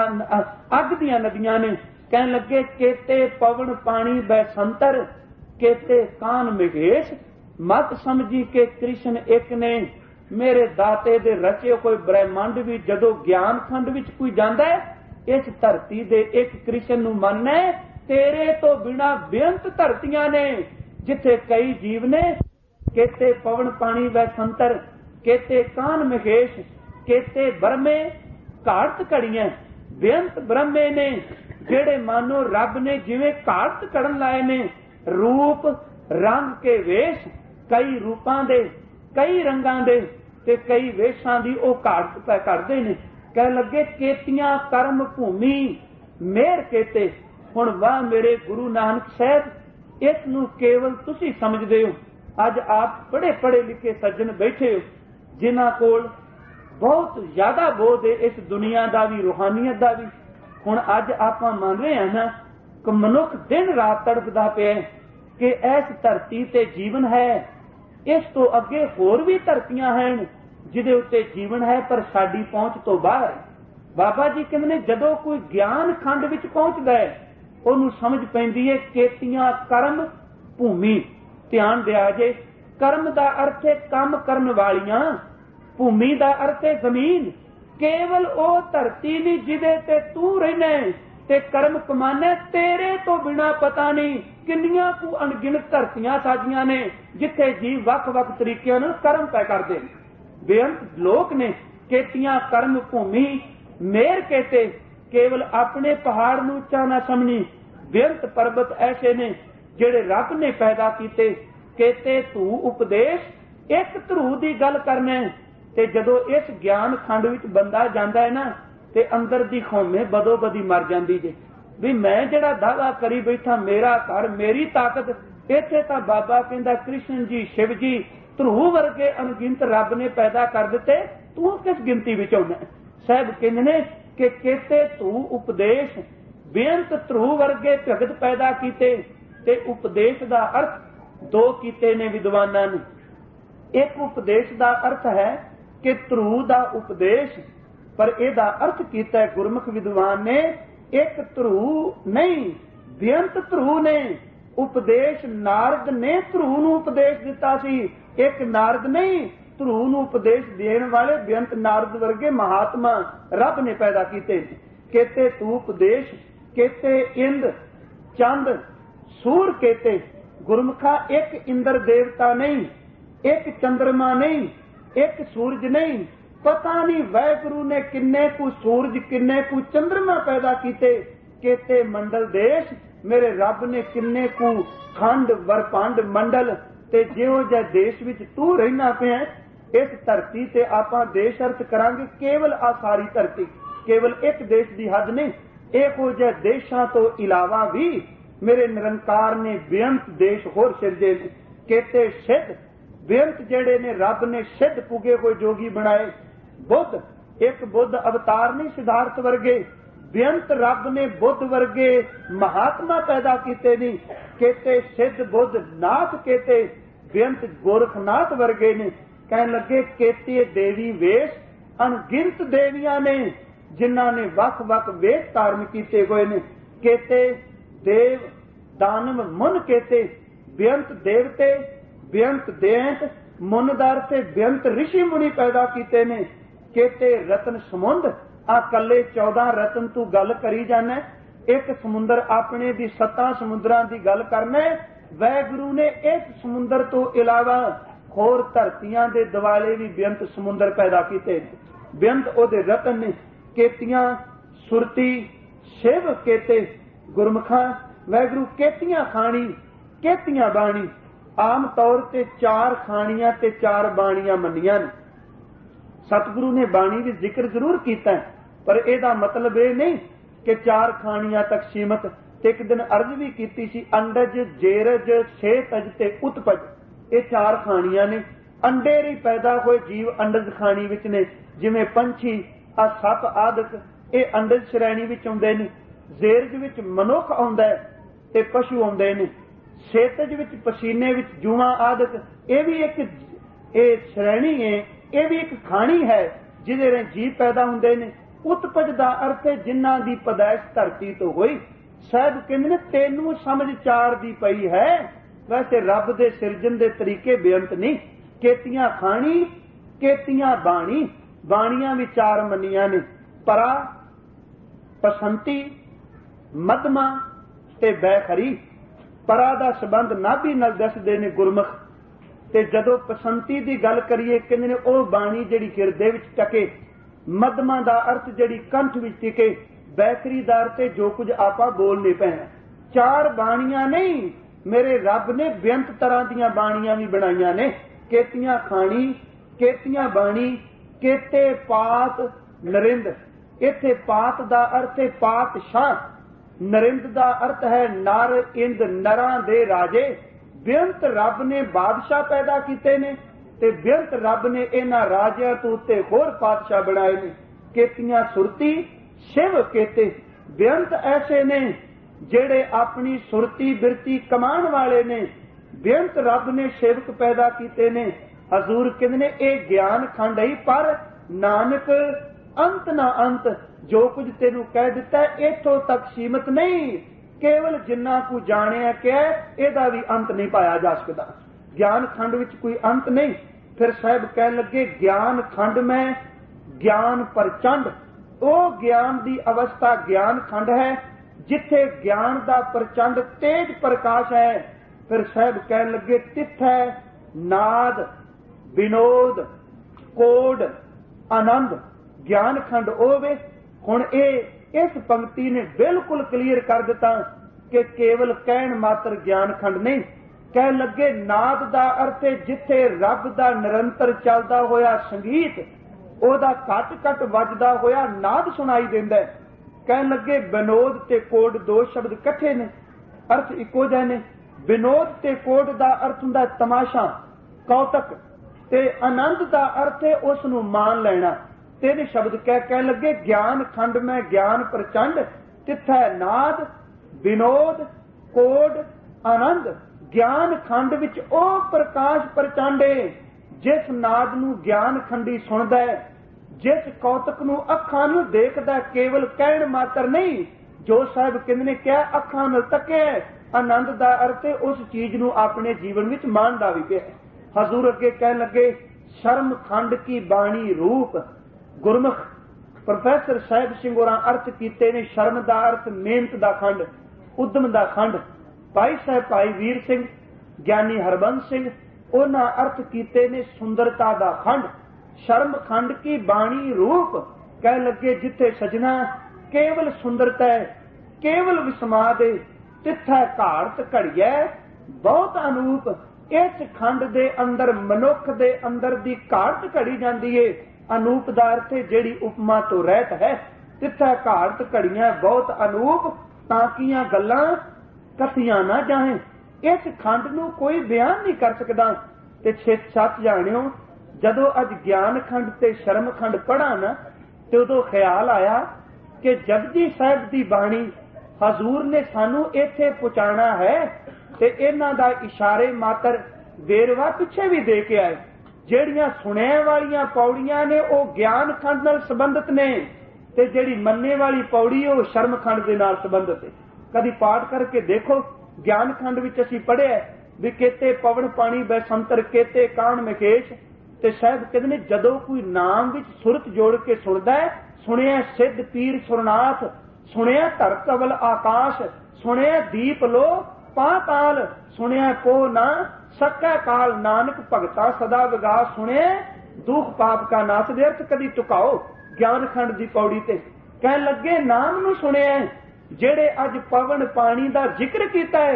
अग दियां नदियां ने। कह लगे केते पवन पानी बैसंतर, केते कान महेश, मत समझी के कृष्ण एक ने। मेरे दाते दे रचे कोई ब्रह्मंड भी जदों ज्ञान खंड विच कोई जांदा है, इस धरती दे एक कृष्ण नूं मनना है। तेरे तो बिना बेअंत धरतियां ने जिथे कई जीव ने। केते पवन पानी बैसंतर, केते कान महेश, केते ब्रह्मे घाट घड़ियां। बेअंत ब्रह्मे ने जेड़े मानो रब ने जिवें घाट कड़न लाए ने। रूप रंग के वेश, कई रूपां दे कई रंगां दे ते कई वेशां दी ओह घाट पै करदे ने। कह लगे केतियां कर्म भूमि मेहर केते। हुण वाह मेरे गुरु नानक साहब, इस नूं केवल तुसी समझदे हो। अज आप बड़े पढ़े लिखे सज्जन बैठे हो, जिन्हां कोल बहुत ज्यादा बोध है इस दुनिया का भी रूहानियत का भी। हुण अज आपां मन रहे हैं ना कि मनुख दिन रात तड़पदा पिया कि इस धरती ते जीवन है। इस तो अगे होर भी धरतियां हैं जिहदे उत्ते जीवन है, पर साडी पहुंच तो बाहर। बाबा जी कहंदे ने जदों कोई ज्ञान खंड विच पहुंचदा है, ਉਹਨੂੰ समझ पैंदी है केतियां कर्म भूमि। ध्यान दिया जे, कर्म का अर्थ है काम करन वालियां, भूमि का अर्थ है जमीन। केवल ਉਹ धरती नहीं जिहदे ते तू रहना ते कर्म कमाना। तेरे तो बिना पता नहीं किन्नियां कु अनगिनत धरतियां साजियां ने जिथे जीव वख-वख तरीकिਆਂ ਨਾਲ कर्म पै करदे ने। बेअंत लोक ने केतियां कर्म भूमि मेहर केते। केवल अपने पहाड़ नूं उच्चा ना समझी। बेअंत पर्वत ऐसे ने जेड़े रब ने पैदा कीते। केते तू उपदेश, एक धरू दी गल करना ते जदों इस ज्ञान खंड विच बंदा जांदा है ना ते अंदर दी खौमे बदो बदी मर जांदी जे भी मैं जेड़ा दावा करी बैठा मेरा घर मेरी ताकत। इत्थे तां बाबा कहंदा कृष्ण जी शिव जी धरू वर्गे अनगिनत रब ने पैदा कर दिते, तू किस गिनती विच आउणा। साहब कहंदे ने कि केते तू उपदेश, बेअंत धरू वर्गे भगत पैदा कीते। ते उपदेश दा अर्थ 2 कीते ने विद्वानां ने। एक उपदेश दा अर्थ है कि धरू दा उपदेश, पर इहदा अर्थ कीता गुरमुख विद्वान ने एक धरू नहीं बेअंत धरू ने। उपदेश नारद ने धरू नूं उपदेश दिता सी, एक नारद नहीं धरू नूं उपदेश देण वाले बेअंत नारद वर्गे महात्मा रब ने पैदा कीते। केते तू उपदेश, केते इंद चंद सूर केते। गुरमुखा एक इंद्र देवता नहीं, एक चंद्रमा नहीं, एक सूरज नहीं। पता नहीं वाहिगुरु ने किन्ने कु सूरज किन्ने कु चंद्रमा पैदा कीते। केते मंडल देश, मेरे रब ने किन्ने कु खंड वरपंड मंडल। ते जिहो जिहा देश विच तू रहना पिया इस धरती ते आपां देश अर्थ करांगे केवल आ सारी धरती, केवल एक देश की हद नहीं। इहो जिहे देशां तो इलावा भी मेरे निरंकार ने बेअंत देश होर सिरजे। केते सिद्ध बेअंत जेड़े ने रब ने सिद्ध पुगे हुए जोगी बनाए। बुद्ध एक बुद्ध अवतार नहीं सिद्धार्थ वर्गे, बेअंत रब ने बुद्ध वर्गे महात्मा पैदा कीते नहीं। केते सिद्ध बुद्ध नाथ केते बेअंत गोरखनाथ वर्गे ने। कह लगे केते देवी वेश, अनगिनत देवियां ने जिन्हां ने वख वख वेश धारण कीते हुए ने। केते देव दानव मुन केते बेअंत देवते बेअंत देंत मुनदार से बेअंत ऋषि मुनि पैदा कीते ने। केते रतन समुंद आ कले 14 रतन तू गल करी जाना। एक समुंदर अपने दी 7 समुद्रां दी गल करना। वाहिगुरु ने इस समुंदर तो इलावा होर धरतियां दे दिवाले भी बेअंत समुंदर पैदा कीते। बेअंत ओदे रतन ने। केतियां सुरती शिव केते। गुरमुखा वाहिगुरु केतियां खानी केतियां बाणी। आम तौर ते 4 खाणियां ते 4 बाणियां मन्नियां ने। सतगुरु ने बाणी भी जिक्र जरूर किया है, पर यदा मतलब ये नहीं कि 4 खाणियां तक सीमित। एक दिन अर्ज भी की सी, अंडज, जेरज, छेतज ते उत्पज, ये 4 खाणियां ने। अंडे ही पैदा हुए जीव अंडज खाणी विच ने, जिवें पंछी आ सप आदि ये अंडज श्रेणी विच आउंदे ने। जेरज विच मनुख आउंदा है ते पशु आउंदे ने। छेतज विच पसीने विच जूआ आदि ये भी एक श्रेणी है, ये भी एक खाणी है जिहदे जीव पैदा हुंदे ने। उत्पज दा अर्थ है जिन्हां दी पैदाइश धरती तो होई। साहब कहंदे ने तैनूं समझ 4 दी पई है, वैसे रब दे सिरजन दे तरीके बेअंत नहीं। केतियां खाणी, केतियां बाणी, बाणियां भी 4 मन्नियां ने, परा, पसंती, मधमा ते बैखरी। परा दा संबंध नाभि नाल दसदे ने गुरमुख, ते जदों पसंती दी गल करिए कहंदे ने ओह बाणी जिहड़ी हिरदे विच टके। मधमा दा अर्थ जिहड़ी कंठ विच टिके। बैखरी दा अर्थ जो कुछ आपा बोलने पैना। 4 बाणियां नहीं, मेरे रब ने बेअंत तरह दीयां बाणियां भी बनाईयां ने। केतियां खाणी, केतियां बाणी, केते पात नरिंद। इत्थे पात दा अर्थ है पातशाह, नरिंद दा अर्थ है नर इंद, नरां दे राजे। बेअंत रब ने बादशाह पैदा कीते ने ते बेअंत रब ने इन्हां राजियां तो उत्ते होर पातशाह बनाए ने। केतियां सुरती, शिव केते। बेअंत ऐसे ने जेड़े अपनी सुरती बिरती कमान वाले ने। बेअंत रब ने सेवक पैदा कीते ने। हजूर कहंदे ने यह ज्ञान खंड ही, पर नानक अंत ना अंत। जो कुछ तेनू कह दिता है इथों तक सीमित नहीं, केवल जिन्ना को जाने क्या एदा भी अंत नहीं पाया जा सकता। ज्ञान खंड विच कोई अंत नहीं। फिर साहब कह लगे ज्ञान खंड में ज्ञान प्रचंड। वो ज्ञान की अवस्था ज्ञान खंड है जिथे ज्ञान का प्रचंड तेज प्रकाश है। फिर साहब कह लगे तिथ है नाद, विनोद, कोड, आनंद। ज्ञान खंड ओवे। हुण इस पंक्ति ने बिल्कुल क्लीयर कर दिता कि केवल कहण मात्र ज्ञान खंड नहीं। कह लगे नाद दा अर्थ जिथे रब दा निरंतर चलदा होया संगीत, ओदा घट घट वजदा होया नाद सुनाई देंदा है। कह लगे विनोद ते कोड 2 शब्द इकट्ठे ने, अर्थ इको जिहे ने। विनोद ते कोड दा अर्थ हुंदा तमाशा, कौतक, ते आनंद दा अर्थ है उस नूं मान लेना। 3 शब्द कह लगे ज्ञान खंड में ज्ञान प्रचंड, तिथे नाद, विनोद, कोड, आनंद। ज्ञान खंड विच ओ प्रकाश प्रचंड है जिस नाद नूं ज्ञान खंडी सुनदा है, जिस कौतक नूं अखां नूं देखदा, केवल कहण मात्र नहीं। जो साहब कहंदे ने क्या अखां नाल तके आनंद दा अर्थ है उस चीज नूं अपने जीवन विच मानदा भी पिया। हजूर अगे कह लगे शर्म खंड की बाणी रूप। गुरमुख प्रोफेसर साहिब सिंह होरां अर्थ कीते ने शर्म दा अर्थ मेहनत दा खंड, उद्यम दा खंड। भाई साहब भाई वीर सिंह, ज्ञानी हरबंस सिंह, उन्हां अर्थ कीते ने सुंदरता दा खंड। शर्म खंड की बाणी रूप। कह लगे जिथे सजना केवल सुंदरता है, केवल विस्माद है, तिथे घाड़त घड़िया बहुत अनूप। इस खंड दे अंदर मनुख दे अंदर दी घाड़त घड़ी जाती है। अनूप दा अर्थ जेड़ी उपमा तो रहत है। तिथे घाड़त घड़ियां बहुत अनूप, ताकियां गल्लां कथियां ना जाएं। इस खंड नूं कोई बयान नहीं कर सकदा। ते सच जाणियो जदों अज ज्ञान खंड ते शर्म खंड पढ़ा ना ते उदों ख्याल आया कि जपजी साहिब दी बाणी हजूर ने सानू इत्थे पहुंचाना है ते इन्हां दा इशारे मात्र वेरवा पिछे भी दे के आए। ਜਿਹੜੀਆਂ ਸੁਣਿਆ ਵਾਲੀਆਂ ਪੌੜੀਆਂ ਨੇ ਉਹ ਗਿਆਨ ਖੰਡ ਨਾਲ ਸੰਬੰਧਿਤ ਨੇ ਤੇ ਜਿਹੜੀ ਮੰਨੇ ਵਾਲੀ ਪੌੜੀ ਉਹ ਸ਼ਰਮ ਖੰਡ ਦੇ ਨਾਲ ਸੰਬੰਧਿਤ ਹੈ। ਕਦੀ ਪਾਠ ਕਰਕੇ ਦੇਖੋ, ਗਿਆਨ ਖੰਡ ਵਿੱਚ ਅਸੀਂ ਪੜ੍ਹਿਆ ਵੀ केते पवन पानी बैसंतर केते कान मकेश। ते शायद कहते ने जदों कोई नाम विच सुरत जोड़ के सुनदा है, सुनिया सिद्ध पीर सुरनाथ, सुनिया धरत अवल आकाश, सुनिया दीप लो पाताल, सुनिया को ना सक्का काल, नानक भगता सदा विगास, सुने दुख पाप का नाथ। दे अर्थ कदी टुकाओ ज्ञान खंड दी पौड़ी ते कह लगे नाम नूं सुनिया जेड़े अज पवन पानी दा जिक्र कीता है,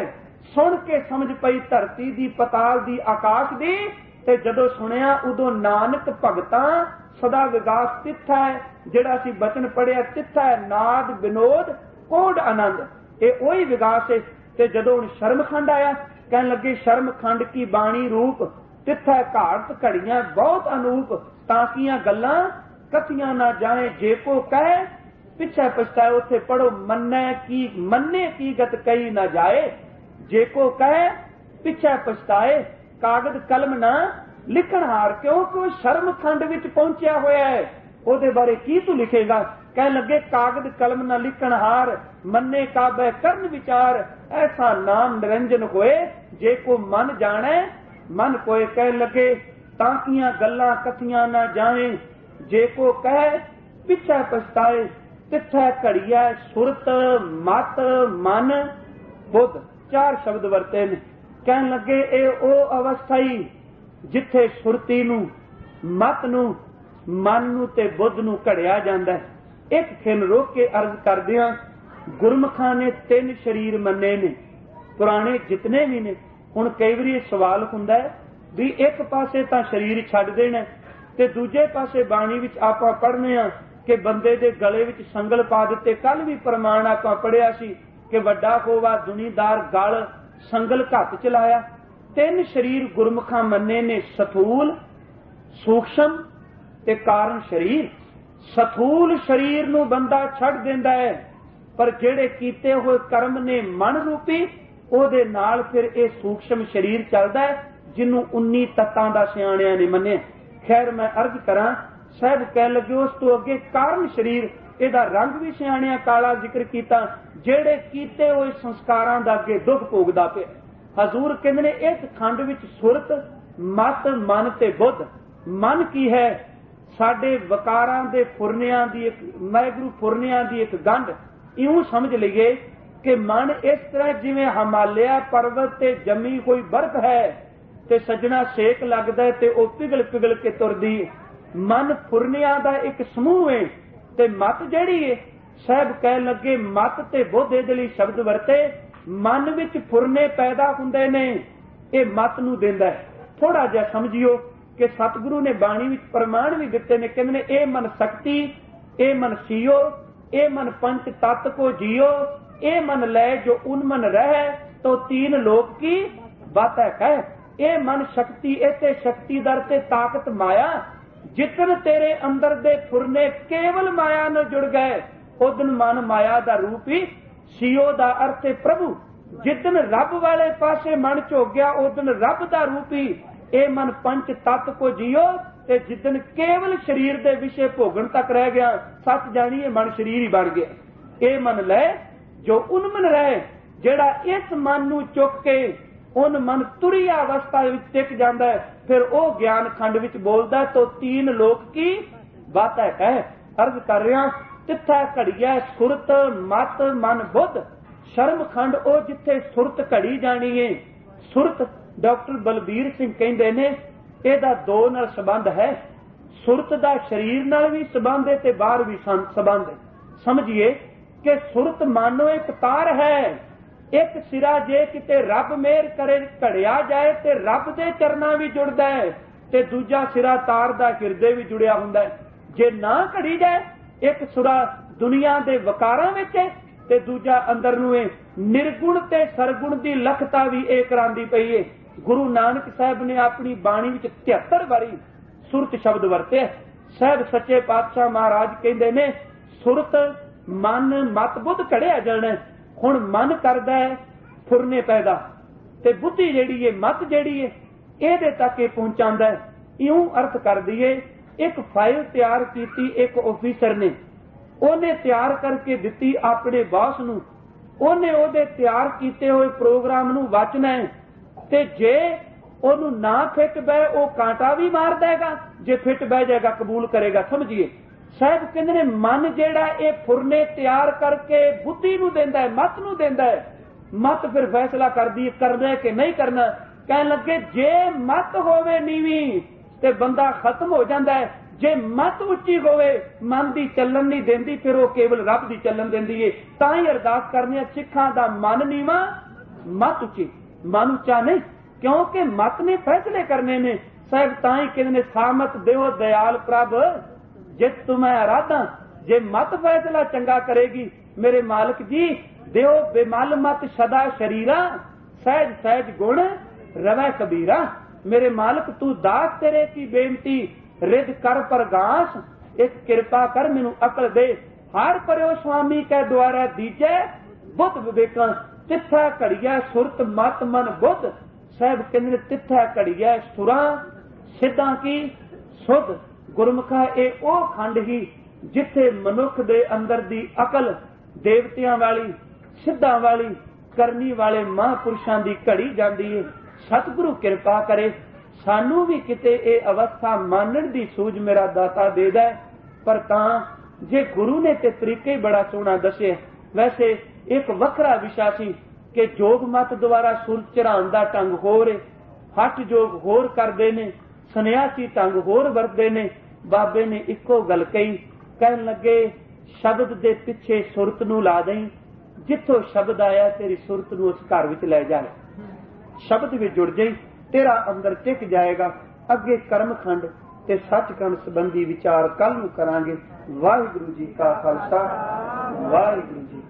सुन के समझ पई धरती दी, पताल दी, आकाश दी। ते जदों सुनिया उदों नानक भगतां सदा विगास तिथ है, जिहड़ा असीं बचन पढ़िया तिथ है नाद विनोद कोड आनंद, ये वही विगास है। ते जदों शर्मखंड आया, कहन लगे शर्मखंड की बाणी रूप, तिथ है घाट घड़ियां बहुत अनूप, ताकियां गल्लां कथियां ना जाए, जे को कहे पिछे पछताए। उथे पढ़ो मन्ने की गत कही ना जाए, जे को कहे पिछे पछताए, कागज कलम ना लिखण हार। क्योंकि शर्मखंड विच पहुंचा होया है, ਉਹਦੇ बारे की तू लिखेगा। कह लगे कागज कलम न लिखण हार, मन्ने काबे करन विचार, ऐसा नाम निरंजन होए, जे को मन जाने मन कोय। कह लगे ताकियां गल्लां कथियां न जाए, जे को कहे पिछे पछताए। तिथै घड़िया सुरत मत मन बुद्ध, 4 शब्द वरते ने। कह लगे ए ओ अवस्था ही जिथे सुरती नू, मत नू, मन नू ते बुद्ध नू घड़िया जांदा है। एक खिन रोक के अर्ज करदियां, गुरमुखां ने 3 शरीर मन्ने ने, पुराने जितने भी ने। हुण कई वारी सवाल हुंदा है भी एक पासे तां शरीर छड्ड देना ते दूजे पासे बाणी विच आपां पढ़ने आ कि बंदे दे गले विच संगल पा दित्ते। कल भी प्रमाण आपां पढ़िया सी कि वड्डा होवा दुनीदार गल संगल घत चलाया। 3 शरीर गुरमुखां मन्ने ने, सथूल, सूक्ष्म ते कारण शरीर। सथूल शरीर नू बंदा छड्ड दिंदा है, पर जेड़े कीते हुए कर्म ने मन रूपी, ओदे नाल फिर ये सूक्ष्म शरीर चलदा है, जिन्नू 19 तत्तां दा सियाणियां ने मन्निया। खैर मैं अर्ज करां, साहब कह लगे उस तो अगे कारण शरीर, इहदा रंग भी सियाणियां काला जिक्र कीता, जेड़े कीते हुए संस्कारां दा अगे दुख भोगदा पिया। हजूर कहंदे ने इस खंड विच सुरत, मत, मन ते बुद्ध। मन की है साडे वकारां दे फुरनियां दी एक वाहिगुरू फुरनियां दी एक गंढ। इउं समझ लईए कि मन इस तरह जिवें हिमालया पर्वत ते जमी कोई बर्फ है ते सज्जना सेक लगदा है ते ओ पिघल पिघल के तुरदी। मन फुरनियां दा एक समूह है ते मत जिहड़ी है, साहब कह लगे मत ते बुद्ध इहदे लई शब्द वरते। मन विच फुरने पैदा हुंदे ने, ये मत नूं दिंदा है। थोड़ा जिहा समझियो कि सतगुरु ने बाणी विच प्रमाण भी दिते ने, कहंदे ने ए मन शक्ति, ए मन सीओ, ए मन पंच तत्व को जियो, ए मन लै जो उन्मन रह, तो 3 लोक की बात है कह। ए मन शक्ति, इते शक्ति दर ते ताकत माया, जितन तेरे अंदर दे फुरने केवल माया न जुड़ गए, उदन मन माया दा रूप ही। सीओ दा अर्थ है प्रभु, जिदन रब वाले पासे मन झुक गया, उदन रब दा रूप ही। ए मन पंच तत्व को जियो, ते जिदन केवल शरीर दे विषय भोगण तक रह गया, सच जानिए मन शरीर ही बन गया। ए मन लै जो उन्मन रहे, जेड़ा इस मन नू चुक के उन मन तुरी अवस्था विच टिक जांदा है, फिर ओ ज्ञान खंड विच बोलदा तो 3 लोक की बात है कह। अर्ज कर रहा, तिथै घड़िया सुरत, मत, मन, बुद्ध। शर्म खंड ओ जिथे सुरत घड़ी जानी है। सुरत डॉक्टर बलबीर सिंह कहंदे ने ਇਹਦਾ 2 ਨਾਲ संबंध है। सुरत दा शरीर नाल भी संबंध है ते बाहर भी संबंध है। समझिए कि सुरत मानो एक तार है, एक सिरा जे किते रब मेहर करे घड़िया जाए ते रब दे चरना भी जुड़दा है, ते दूजा सिरा तार दा हिरदे भी जुड़िया हुंदा है। जे ना घड़ी जाए, एक सुरा दुनिया दे वकारां विच है ते दूजा अंदर नूं है। निर्गुण ते सरगुण दी लखता भी एक करांदी पई है। गुरु नानक साहब ने अपनी बाणी विच 73 बारी सुरत शब्द वरते। साहब सच्चे पातशाह महाराज कहंदे ने सुरत मन मत बुद्ध घड़िया जाना। हुण मन करदा है फुरने पैदा, ते बुद्धि जिहड़ी है, मत जिहड़ी है, इहदे तक ये पहुंचांदा है। इउं अर्थ कर दईए, एक फाइल तैयार कीती एक ऑफिसर ने, ਉਹਨੇ ਤਿਆਰ ਕਰਕੇ ਦਿੱਤੀ ਆਪਣੇ ਬਾਸ ਨੂੰ। ਉਹਨੇ ਉਹਦੇ ਤਿਆਰ ਕੀਤੇ ਹੋਏ ਪ੍ਰੋਗਰਾਮ ਨੂੰ ਵਾਚਣਾ ਹੈ, ਤੇ ਜੇ ਉਹਨੂੰ ਨਾ ਫਿੱਟ ਬਹਿ ਉਹ ਕਾਂਟਾ ਵੀ ਮਾਰ ਦੇਗਾ, ਜੇ ਫਿੱਟ ਬਹਿ ਜਾਏਗਾ ਕਬੂਲ ਕਰੇਗਾ। ਸਮਝੀਏ ਸਾਹਿਬ ਕਹਿੰਦੇ ਨੇ ਮਨ ਜਿਹੜਾ ਇਹ ਫੁਰਨੇ ਤਿਆਰ ਕਰਕੇ ਬੁੱਧੀ ਨੂੰ ਦਿੰਦਾ ਹੈ, ਮਤ ਨੂੰ ਦਿੰਦਾ ਹੈ। ਮਤ ਫਿਰ ਫੈਸਲਾ ਕਰਦੀ ਹੈ ਕਰਨਾ ਕਿ ਨਹੀਂ ਕਰਨਾ। ਕਹਿਣ ਲੱਗੇ ਜੇ ਮਤ ਹੋਵੇ ਨੀਵੀਂ ਤੇ ਬੰਦਾ ਖਤਮ ਹੋ ਜਾਂਦਾ ਹੈ, जे मत उच्ची होवे मन की चलन नहीं देंदी, फिर वो केवल रब की चलन देंदी है। तां ही अरदास करनी सिखां दा मन नीवा मत उची, मन उचा नहीं, क्योंकि मत ने फैसले करने ने। साहब ताई कहते सामत देव दयाल प्रभ जित तुम्हें आराधा, जे मत फैसला चंगा करेगी मेरे मालिक जी देव बेमल मत सदा शरीरा, सहज सहज गुण रवै कबीरा। मेरे मालिक तू दास तेरे की बेनती रिद कर परगास, एक कृपा कर मैनू अकल दे, हार परयो स्वामी कै द्वारा दीजै बुद्ध विवेका। तिथा घड़िया सुरत मत मन बुद्ध, साहब कहते तिथा घड़िया सुरा सिद्धां की सुध। गुरमुखा ये ओ खंड ही जिथे मनुख दे अंदर दी अकल देवतियां वाली सिद्धां वाली करनी वाले महापुरुषां दी घड़ी जांदी है। सतगुरु कृपा करे सानू भी किते ये अवस्था मानण दी सूझ मेरा दाता दे दे। पर तां जे गुरु ने ते तरीके बड़ा सोहना दसे। वैसे एक वखरा विषय सी कि जोग मत द्वारा सुर चढ़ाउण दा ढंग होर है, हट जोग होर करदे ने, सन्यासी ढंग होर वरतदे ने। बाबे ने इको गल कही, कहन लगे शब्द दे पिछे सुरत नूं ला दई, जिथों शब्द आया तेरी सुरत नूं उस घर विच लै जाए, शब्द विच जुड़ जाई, तेरा अंदर टिक जाएगा। अगे कर्मखंड ते सचखंड संबंधी विचार कल नूं करांगे। वाहिगुरू जी का खालसा, वाहिगुरू जी